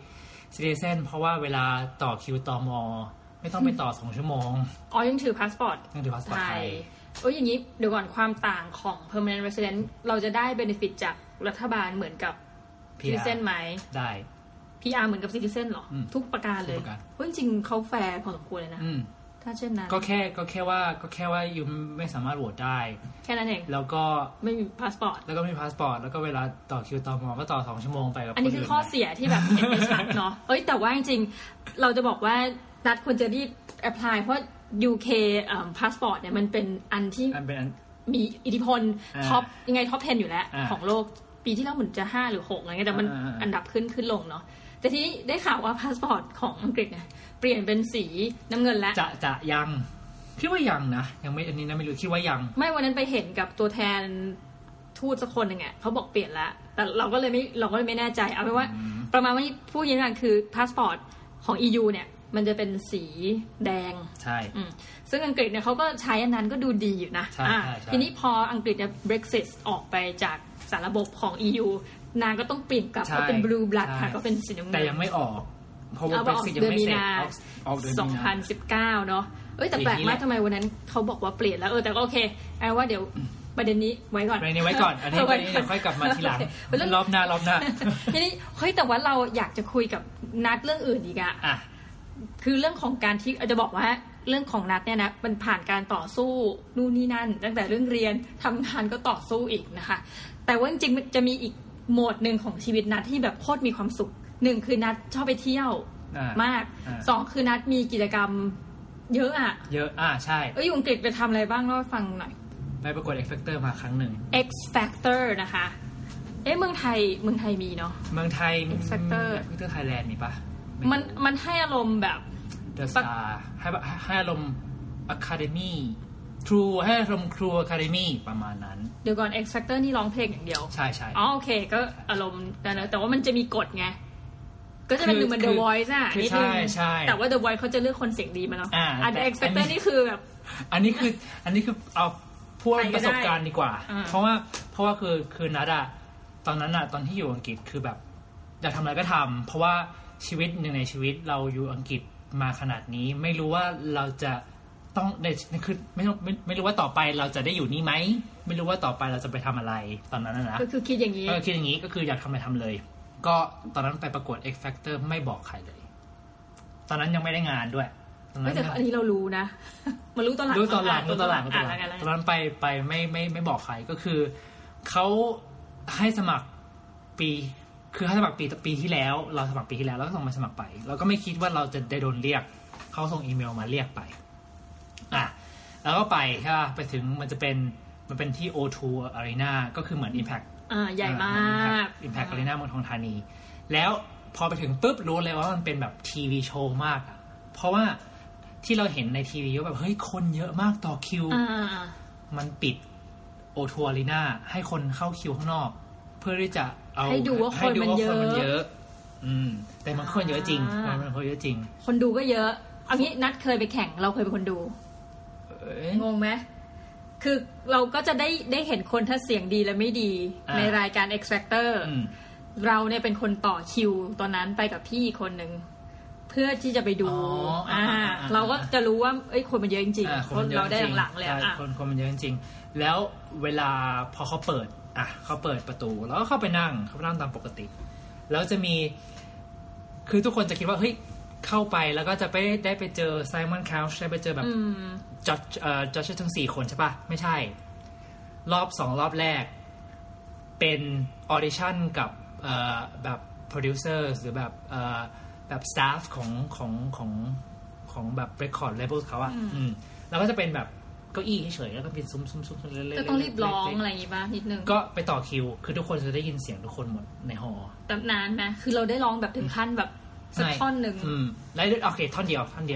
citizen เพราะว่าเวลาต่อคิวตม.ไม่ต้องไปต่อสองชั่วโมงอ๋อยังถือพาสปอร์ตยังถือพาสปอร์ตไทยโอ้ยอย่างนี้เดี๋ยวก่อนความต่างของ permanent resident เราจะได้ benefit จากรัฐบาลเหมือนกับ citizen ไหมได้พี อาร์ เหมือนกับ citizen หรอทุกประการเลยเพราะจริงๆเขาแฟร์พอสมควรเลยนะถ้าเช่นนั้นก็แค่ก็แค่ว่าก็แค่ว่ายูไม่สามารถโหวตได้แค่นั้นเองแล้วก็ไม่มีพาสปอร์ตแล้วก็ไม่มีพาสปอร์ตแล้วก็เวลาต่อคิวตม.ก็ต่อสองชั่วโมงไปกับอันนี้คือข้อเสียที่แบบเห็นได้ชัดเนาะเอ้ยแต่ว่าจริงๆเราจะบอกว่านัดควรจะรีบแอพพลายเพราะ ยู เค อ่าพาสปอร์ตเนี่ยมันเป็นอันที่มีอิทธิพลท็อปยังไงท็อปสิบอยู่แล้วของโลกปีที่แล้วเหมือนจะห้าหรือหกอะไรเงี้ยแต่มันอันดับขึ้นขึ้นลงเนาะแต่ทีนี้ได้ข่าวว่าพาสปอร์ตของอังกฤษเนี่ยเปลี่ยนเป็นสีน้ำเงินแล้วจะจะยังคิดว่ายังนะยังไม่อันนี้นะไม่รู้คิดว่ายังไม่วันนั้นไปเห็นกับตัวแทนทูตสักคนนึงอ่ะเขาบอกเปลี่ยนแล้วแต่เราก็เลยไม่เราก็เลยไม่แน่ใจเอาเป็นว่าประมาณว่าพูดอย่างนั้นคือพาสปอร์ตของ อี ยู เนี่ยมันจะเป็นสีแดงใช่ซึ่งอังกฤษเนี่ยเขาก็ใช้อันนั้นก็ดูดีอยู่นะทีนี้พออังกฤษเนี่ย Brexit ออกไปจากสารระบบของ อี ยู นางก็ต้องเปลี่ยนกลับก็เป็น Blue Blood ค่ะก็เป็นสีน้ำเงินแต่ยังไม่ออกเพราะว่า Brexit ยังไม่เสร็จออกเดือนมีนาสองพันสิบเก้าเนาะเอ้ยแต่แปลกมากทำไมวันนั้นเขาบอกว่าเปลี่ยนแล้วเออแต่ก็โอเคแอบว่าเดี๋ยวประเด็นนี้ไว้ก่อนประเด็นนี้ไว้ก่อนอันนี้ประเด็นนี้เดี๋ยวค่อยกลับมาทีหลังรอบหน้ารอบหน้าทีนี้เฮ้ยแต่ว่าเราอยากจะคุยกับนัดเรื่องอื่นอีกอะคือเรื่องของการที่จะบอกว่าเรื่องของนัดเนี่ยนะมันผ่านการต่อสู้นู่นนี่นั่นตั้งแต่เรื่องเรียนทำงานก็ต่อสู้อีกนะคะแต่ว่าจริงๆจะมีอีกโหมดหนึ่งของชีวิตนัดที่แบบโคตรมีความสุขหนึ่งคือนัดชอบไปเที่ยวมากสองคือนัดมีกิจกรรมเยอะอ่ะเยอะอ่ะใช่เอ้ยอยู่อังกฤษไปทำอะไรบ้างเล่าให้ฟังหน่อยไปประกวด X Factor มาครั้งหนึ่ง X Factor นะคะเอ๊ะเมืองไทยเมืองไทยมีเนาะเมืองไทย X Factor X Factor Thailand มีปะมันมันให้อารมณ์แบบ The Star ให้ให้อารมณ์ Academy True ให้อารมณ์ True Academy ประมาณนั้นเดี๋ยวก่อน X Factor นี่ร้องเพลงอย่างเดียวใช่ใช่อ๋อโอเคก็อารมณ์แต่นะแต่ว่ามันจะมีกฎไงก็จะเป็นดูเหมือน The Voice อ่ะนิดนึงแต่ว่า The Voice เขาจะเลือกคนเสียงดีมาเนาะอัน X Factor นี่คือแบบอันนี้คืออันนี้คือเอาพูดประสบการณ์ดีกว่าเพราะว่าเพราะว่าคือคือนัดอะตอนนั้นอะตอนที่อยู่อังกฤษคือแบบอยากทำอะไรก็ทำเพราะว่าชีวิตหนึ่งในชีวิตเราอยู่อังกฤษมาขนาดนี้ไม่รู้ว่าเราจะต้องในคือไม่ไม่ไม่รู้ว่าต่อไปเราจะได้อยู่นี่ไหมไม่รู้ว่าต่อไปเราจะไปทำอะไรตอนนั้นนะก็คือคิดอย่างนี้เออคิดอย่างนี้ก็คืออยากทำอะไรทำเลยก็ตอนนั้นไปประกวด X Factor ไม่บอกใครเลยตอนนั้นยังไม่ได้งานด้วยแต่อันนี้เรารู้นะมารู้ตอนหลังรู้ตอนหลังรู้ตอนหลังตอนนั้นไปไปไม่ไม่ไม่บอกใครก็คือเขาให้สมัครปีคือให้สมัครปีปีที่แล้วเราสมัครปีที่แล้วแล้วก็ส่งมาสมัครไปเราก็ไม่คิดว่าเราจะได้โดนเรียกเขาส่งอีเมลมาเรียกไปอ่ะแล้วก็ไปใช่ป่ะไปถึงมันจะเป็นมันเป็นที่ โอ ทู Arena ก็คือเหมือน Impact อ่าใหญ่มาก Impact Arena เมืองทองธานีแล้วพอไปถึงปุ๊บรู้เลยว่ามันเป็นแบบทีวีโชว์มากอ่ะเพราะว่าที่เราเห็นในทีวีว่าแบบเฮ้ยคนเยอะมากต่อคิวมันปิด โอ ทู Arena ให้คนเข้าคิวข้างนอกเพื่อที่จะเอาให้ดูว่าคนมันเยอะอืมแต่มันคนเยอะจริงมันคนเยอะจริงคนดูก็เยอะเอางี้นัดเคยไปแข่งเราเคยเป็นคนดูงงไหมคือเราก็จะได้ได้เห็นคนถ้าเสียงดีและไม่ดีในรายการ X Factor เราเนี่ยเป็นคนต่อคิวตอนนั้นไปกับพี่คนหนึ่งเพื่อที่จะไปดูอ่าเราก็จะรู้ว่าเอ้ยคนมันเยอะจริงๆคนเราได้หลังๆเลยอ่ะคนคนมันเยอะจริงๆแล้วเวลาพอเขาเปิดอ่ะเขาเปิดประตูแล้วก็เข้าไปนั่งเขานั่งตามปกติแล้วจะมีคือทุกคนจะคิดว่าเฮ้ยเข้าไปแล้วก็จะไปได้ไปเจอไซมอนคาวช์ได้ไปเจอแบบจัดเอ่อจัดทั้งสี่คนใช่ป่ะไม่ใช่รอบสองรอบแรกเป็นออดิชั่นกับเอ่อแบบโปรดิวเซอร์หรือแบบเอ่อแบบสตาฟของของของของแบบเรคคอร์ดเลเวลเขาอ่ะอืมแล้วก็จะเป็นแบบเก้าอี้เฉยๆแล้วก็เป็นซุ้มๆๆเล่นๆก็ต้องรีบร้องอะไรอย่างงี้ป่ะนิดนึงก็ไปต่อคิวคือทุกคนจะได้ยินเสียงทุกคนหมดในฮอลล์แบบนานมั้ยคือเราได้ร้องแบบถึงขั้นแบบสักท่อนนึงอืมแล้วโอเคท่อนเดียวท่อนเดียว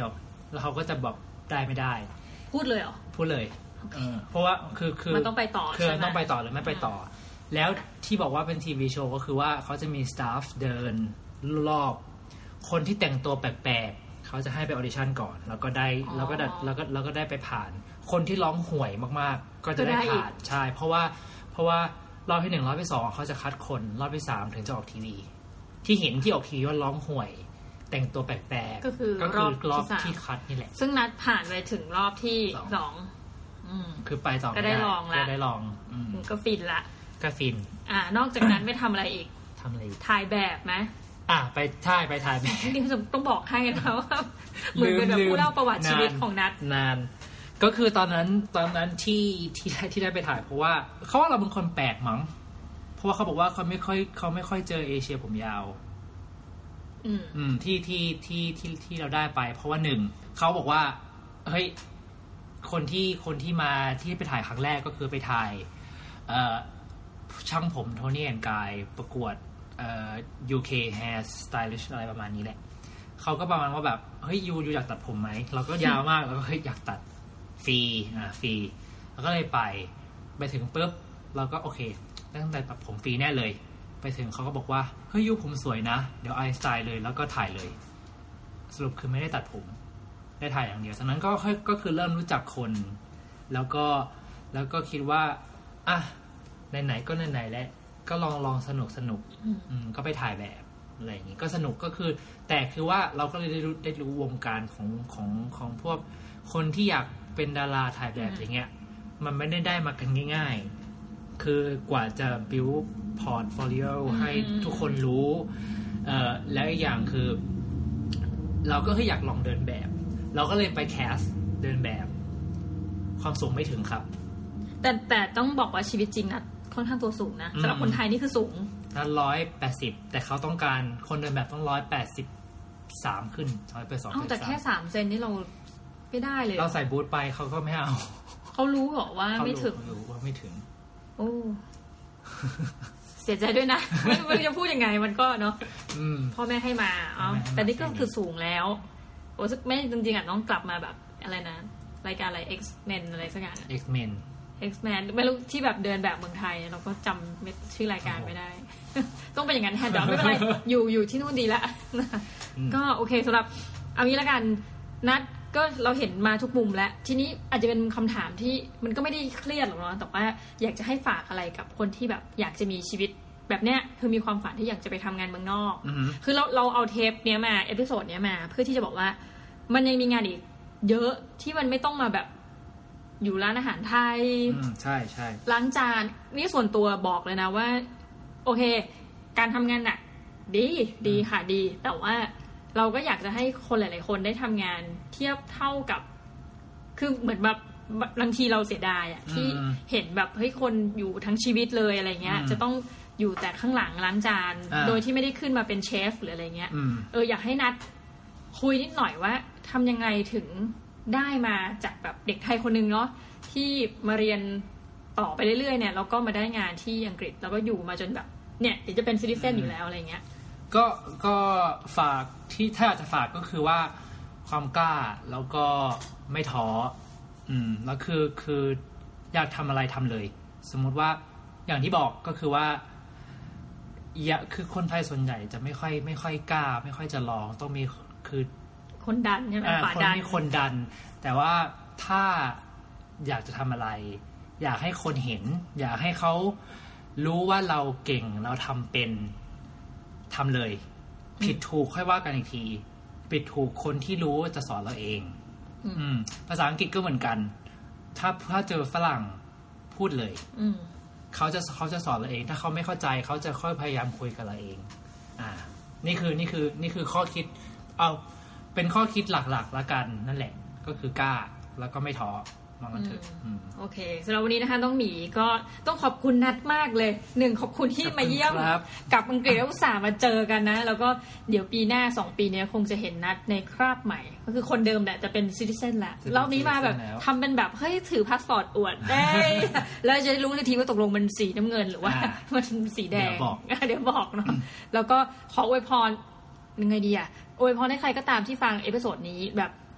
แล้วเขาก็จะบอกได้ไม่ได้พูดเลยเหรอพูดเลยเออเพราะว่าคือคือมันต้องไปต่อคือต้องไปต่อหรือไม่ไปต่อแล้วที่บอกว่าเป็นทีวีโชว์ก็คือว่าเขาจะมีสตาฟเดินรอบคนที่แต่งตัวแปลกๆเขาจะให้ไปออดิชั่นก่อนแล้วก็ได้แล้วก็ได้แล้วก็แล้วก็ได้ไปผ่านคนที่ร้องห่วยมากๆก็จะได้ผ่านใช่เพราะว่าเพราะว่ารอบที่หนึ่งรอบที่สองเขาจะคัดคนรอบที่สามถึงจะออกทีวีที่เห็นที่ออกทีวีว่าร้องห่วยแต่งตัวแปลกๆก็คือรอบที่คัดนี่แหละซึ่งนัดผ่านไปถึงรอบที่สองคือไปต่อก็ได้ลองละได้ลองก็ฟินละก็ฟินอ่านอกจากนั้นไม่ทำอะไรอีกทำอะไรถ่ายแบบไหมอ่ะไปใช่ไปถ่ายแบบจริงๆต้องบอกให้นะว่าเหมือนเป็นแบบผู้เล่าประวัติชีวิตของนัดนานก็คือตอนนั้นตอนนั้นที่ที่ได้ที่ได้ไปถ่ายเพราะว่าเขาว่าเราเป็นคนแปลกมั้งเพราะว่าเขาบอกว่าเขาไม่ค่อยเขาไม่ค่อยเจอเอเชียผมยาวอืมอืมที่ที่ที่ที่ที่เราได้ไปเพราะว่าหนึ่งเขาบอกว่าเฮ้ยคนที่คนที่มาที่ไปถ่ายครั้งแรกก็คือไปถ่ายเอ่อช่างผมโทนี่แอนด์กายประกวดเอ่อ ยู เค Hair Stylist อะไรประมาณนี้แหละเขาก็ประมาณว่าแบบเฮ้ยยูยูอยากตัดผมไหมเราก็ยาวมากแล้วก็เฮ้ยอยากตัดฟรีอ่าฟรีแล้วก็เลยไปไปถึงปุ๊บเราก็โอเคตั้งแต่ตัดผมฟรีแน่เลยไปถึงเขาก็บอกว่าเฮ้ยยูผมสวยนะเดี๋ยวไอสไตล์เลยแล้วก็ถ่ายเลยสรุปคือไม่ได้ตัดผมได้ถ่ายอย่างเดียวจากนั้นก็ก็คือเริ่มรู้จักคนแล้วก็แล้วก็คิดว่าอ่ะไหนๆก็ไหนๆแล้วก็ลองลองสนุกสนุกอืมก็ไปถ่ายแบบอะไรอย่างงี้ก็สนุกก็คือแต่คือว่าเราก็เลยได้รู้ได้รู้วงการของของของพวกคนที่อยากเป็นดาราถ่ายแบบอย่างเงี้ยมันไม่ได้ได้มากันง่ายๆคือกว่าจะ build portfolio ให้ทุกคนรู้เอ่อแล้วอีกอย่างคือเราก็คืออยากลองเดินแบบเราก็เลยไปแคสเดินแบบความสูงไม่ถึงครับแต่แต่ต้องบอกว่าชีวิตจริงนะค่อนข้างตัวสูงนะสำหรับคนไทยนี่คือสูงถ้าร้อยแปดสิบแต่เขาต้องการคนเดินแบบต้องร้อยแปดสิบสามขึ้นร้อยแปดสองแต่แค่สามเซนนี่เราไม่ได้เลยเราใส่บูทไปเขาก็ไม่เอาเขารู้เหรอว่าไม่ถึงเขารู้ว่าไม่ถึงโอ้เสียใจด้วยนะไม่รู้จะพูดยังไงมันก็เนาะพ่อแม่ให้มาอ๋อแต่นี่ก็คือสูงแล้วโอ้ไม่จริงๆอ่ะต้องกลับมาแบบอะไรนะรายการอะไร X-Men อะไรสักอย่าง X-Men X-Men ไม่รู้ที่แบบเดินแบบเมืองไทยเราก็จำชื่อรายการไม่ได้ต้องเป็นอย่างนั้นแทนเดี๋ยวไม่เป็นไรอยู่อยู่ที่นู่นดีละก็โอเคสำหรับเอางี้ละกันนัดก็เราเห็นมาทุกมุมแล้วทีนี้อาจจะเป็นคำถามที่มันก็ไม่ได้เครียดหรอกเนาะแต่ว่าอยากจะให้ฝากอะไรกับคนที่แบบอยากจะมีชีวิตแบบเนี้ยคือมีความฝันที่อยากจะไปทำงานเมืองนอก mm-hmm. คือเราเราเอาเทปเนี้ยมาเอพิโซดเนี้ยมาเพื่อที่จะบอกว่ามันยังมีงานอีกเยอะที่มันไม่ต้องมาแบบอยู่ร้านอาหารไทย mm, ใช่ใช่ล้างจานนี่ส่วนตัวบอกเลยนะว่าโอเคการทำงานหนักดีดีค่ะดีแต่ว่าเราก็อยากจะให้คนหลายๆคนได้ทำงานเทียบเท่ากับคือเหมือนแบบบางทีเราเสียดายอะที่เห็นแบบเฮ้ยคนอยู่ทั้งชีวิตเลยอะไรเงี้ยจะต้องอยู่แต่ข้างหลังล้างจานโดยที่ไม่ได้ขึ้นมาเป็นเชฟหรืออะไรเงี้ยเอออยากให้นัดคุยนิดหน่อยว่าทำยังไงถึงได้มาจากแบบเด็กไทยคนนึงเนาะที่มาเรียนต่อไปเรื่อยๆเนี่ยแล้วก็มาได้งานที่อังกฤษแล้วก็อยู่มาจนแบบเนี่ยเดี๋ยวจะเป็นซิติเซนอยู่แล้วอะไรเงี้ยก็ก็ฝากที่ถ้าอยากจะฝากก็คือว่าความกล้าแล้วก็ไม่ท้ออืมแล้วคือคืออยากทำอะไรทำเลยสมมุติว่าอย่างที่บอกก็คือว่าอย่าคือคนไทยส่วนใหญ่จะไม่ค่อยไม่ค่อยกล้าไม่ค่อยจะลองต้องมีคือคนดันใช่ไหมป่าดันมีคนดันแต่ว่าถ้าอยากจะทำอะไรอยากให้คนเห็นอยากให้เขารู้ว่าเราเก่งเราทำเป็นทำเลยผิดถูกค่อยว่ากันอีกทีผิดถูกคนที่รู้จะสอนเราเองอืมภาษาอังกฤษก็เหมือนกันถ้าถ้าเจอฝรั่งพูดเลยเขาจะเขาจะสอนเราเองถ้าเขาไม่เข้าใจเขาจะค่อยพยายามคุยกับเราเองอ่านี่คือนี่คือนี่คือข้อคิดเอาเป็นข้อคิดหลักๆละกันนั่นแหละก็คือกล้าแล้วก็ไม่ท้อมองกันเถอะโอเคสำหรับวันนี้นะคะต้องหมีก็ต้องขอบคุณนัดมากเลยหนึ่งขอบคุณที่มาเยี่ยมกับอังกฤษแล้วอุตส่าห์มาเจอกันนะแล้วก็เดี๋ยวปีหน้าสองปีนี้คงจะเห็นนัดในคราบใหม่ก็คือคนเดิมแหละจะเป็นซิติเซนแล้วรอบนี้มาแบบทำเป็นแบบเฮ้ยถือพาสปอร์ตอวดได้แล้วจะได้รู้ทันทีว่าตกลงมันสีน้ำเงินหรือว่ามันสีแดงเดี๋ยวบอกเนาะแล้วก็ขออวยพรยังไงดีอะอวยพรให้ใครก็ตามที่ฟังเอพิโซดนี้แบบ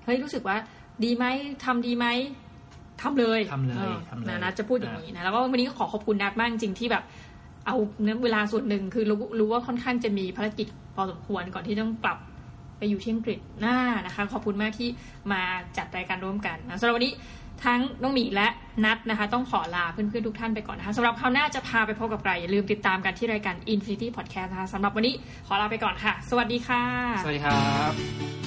เฮ้ยรู้สึกว่าดีไหมทำดีไหมทำเลยทำเลยนะนัทจะพูดอย่างนี้นะแล้วก็วันนี้ก็ขอขอบคุณนัทมากจริงที่แบบเอาเวลาส่วนหนึ่งคือรู้รู้ว่าค่อนข้างจะมีภารกิจพอสมควรก่อนที่ต้องกลับไปอยู่ที่อังกฤษหน้านะคะขอบคุณมากที่มาจัดรายการร่วมกันนะสำหรับวันนี้ทั้งน้องหมีและนัทนะคะต้องขอลาเพื่อนๆทุกท่านไปก่อนนะคะสำหรับคราวหน้าจะพาไปพบกับใครอย่าลืมติดตามกันที่รายการ Infinity Podcast นะคะสำหรับวันนี้ขอลาไปก่อนค่ะสวัสดีค่ะสวัสดีครับ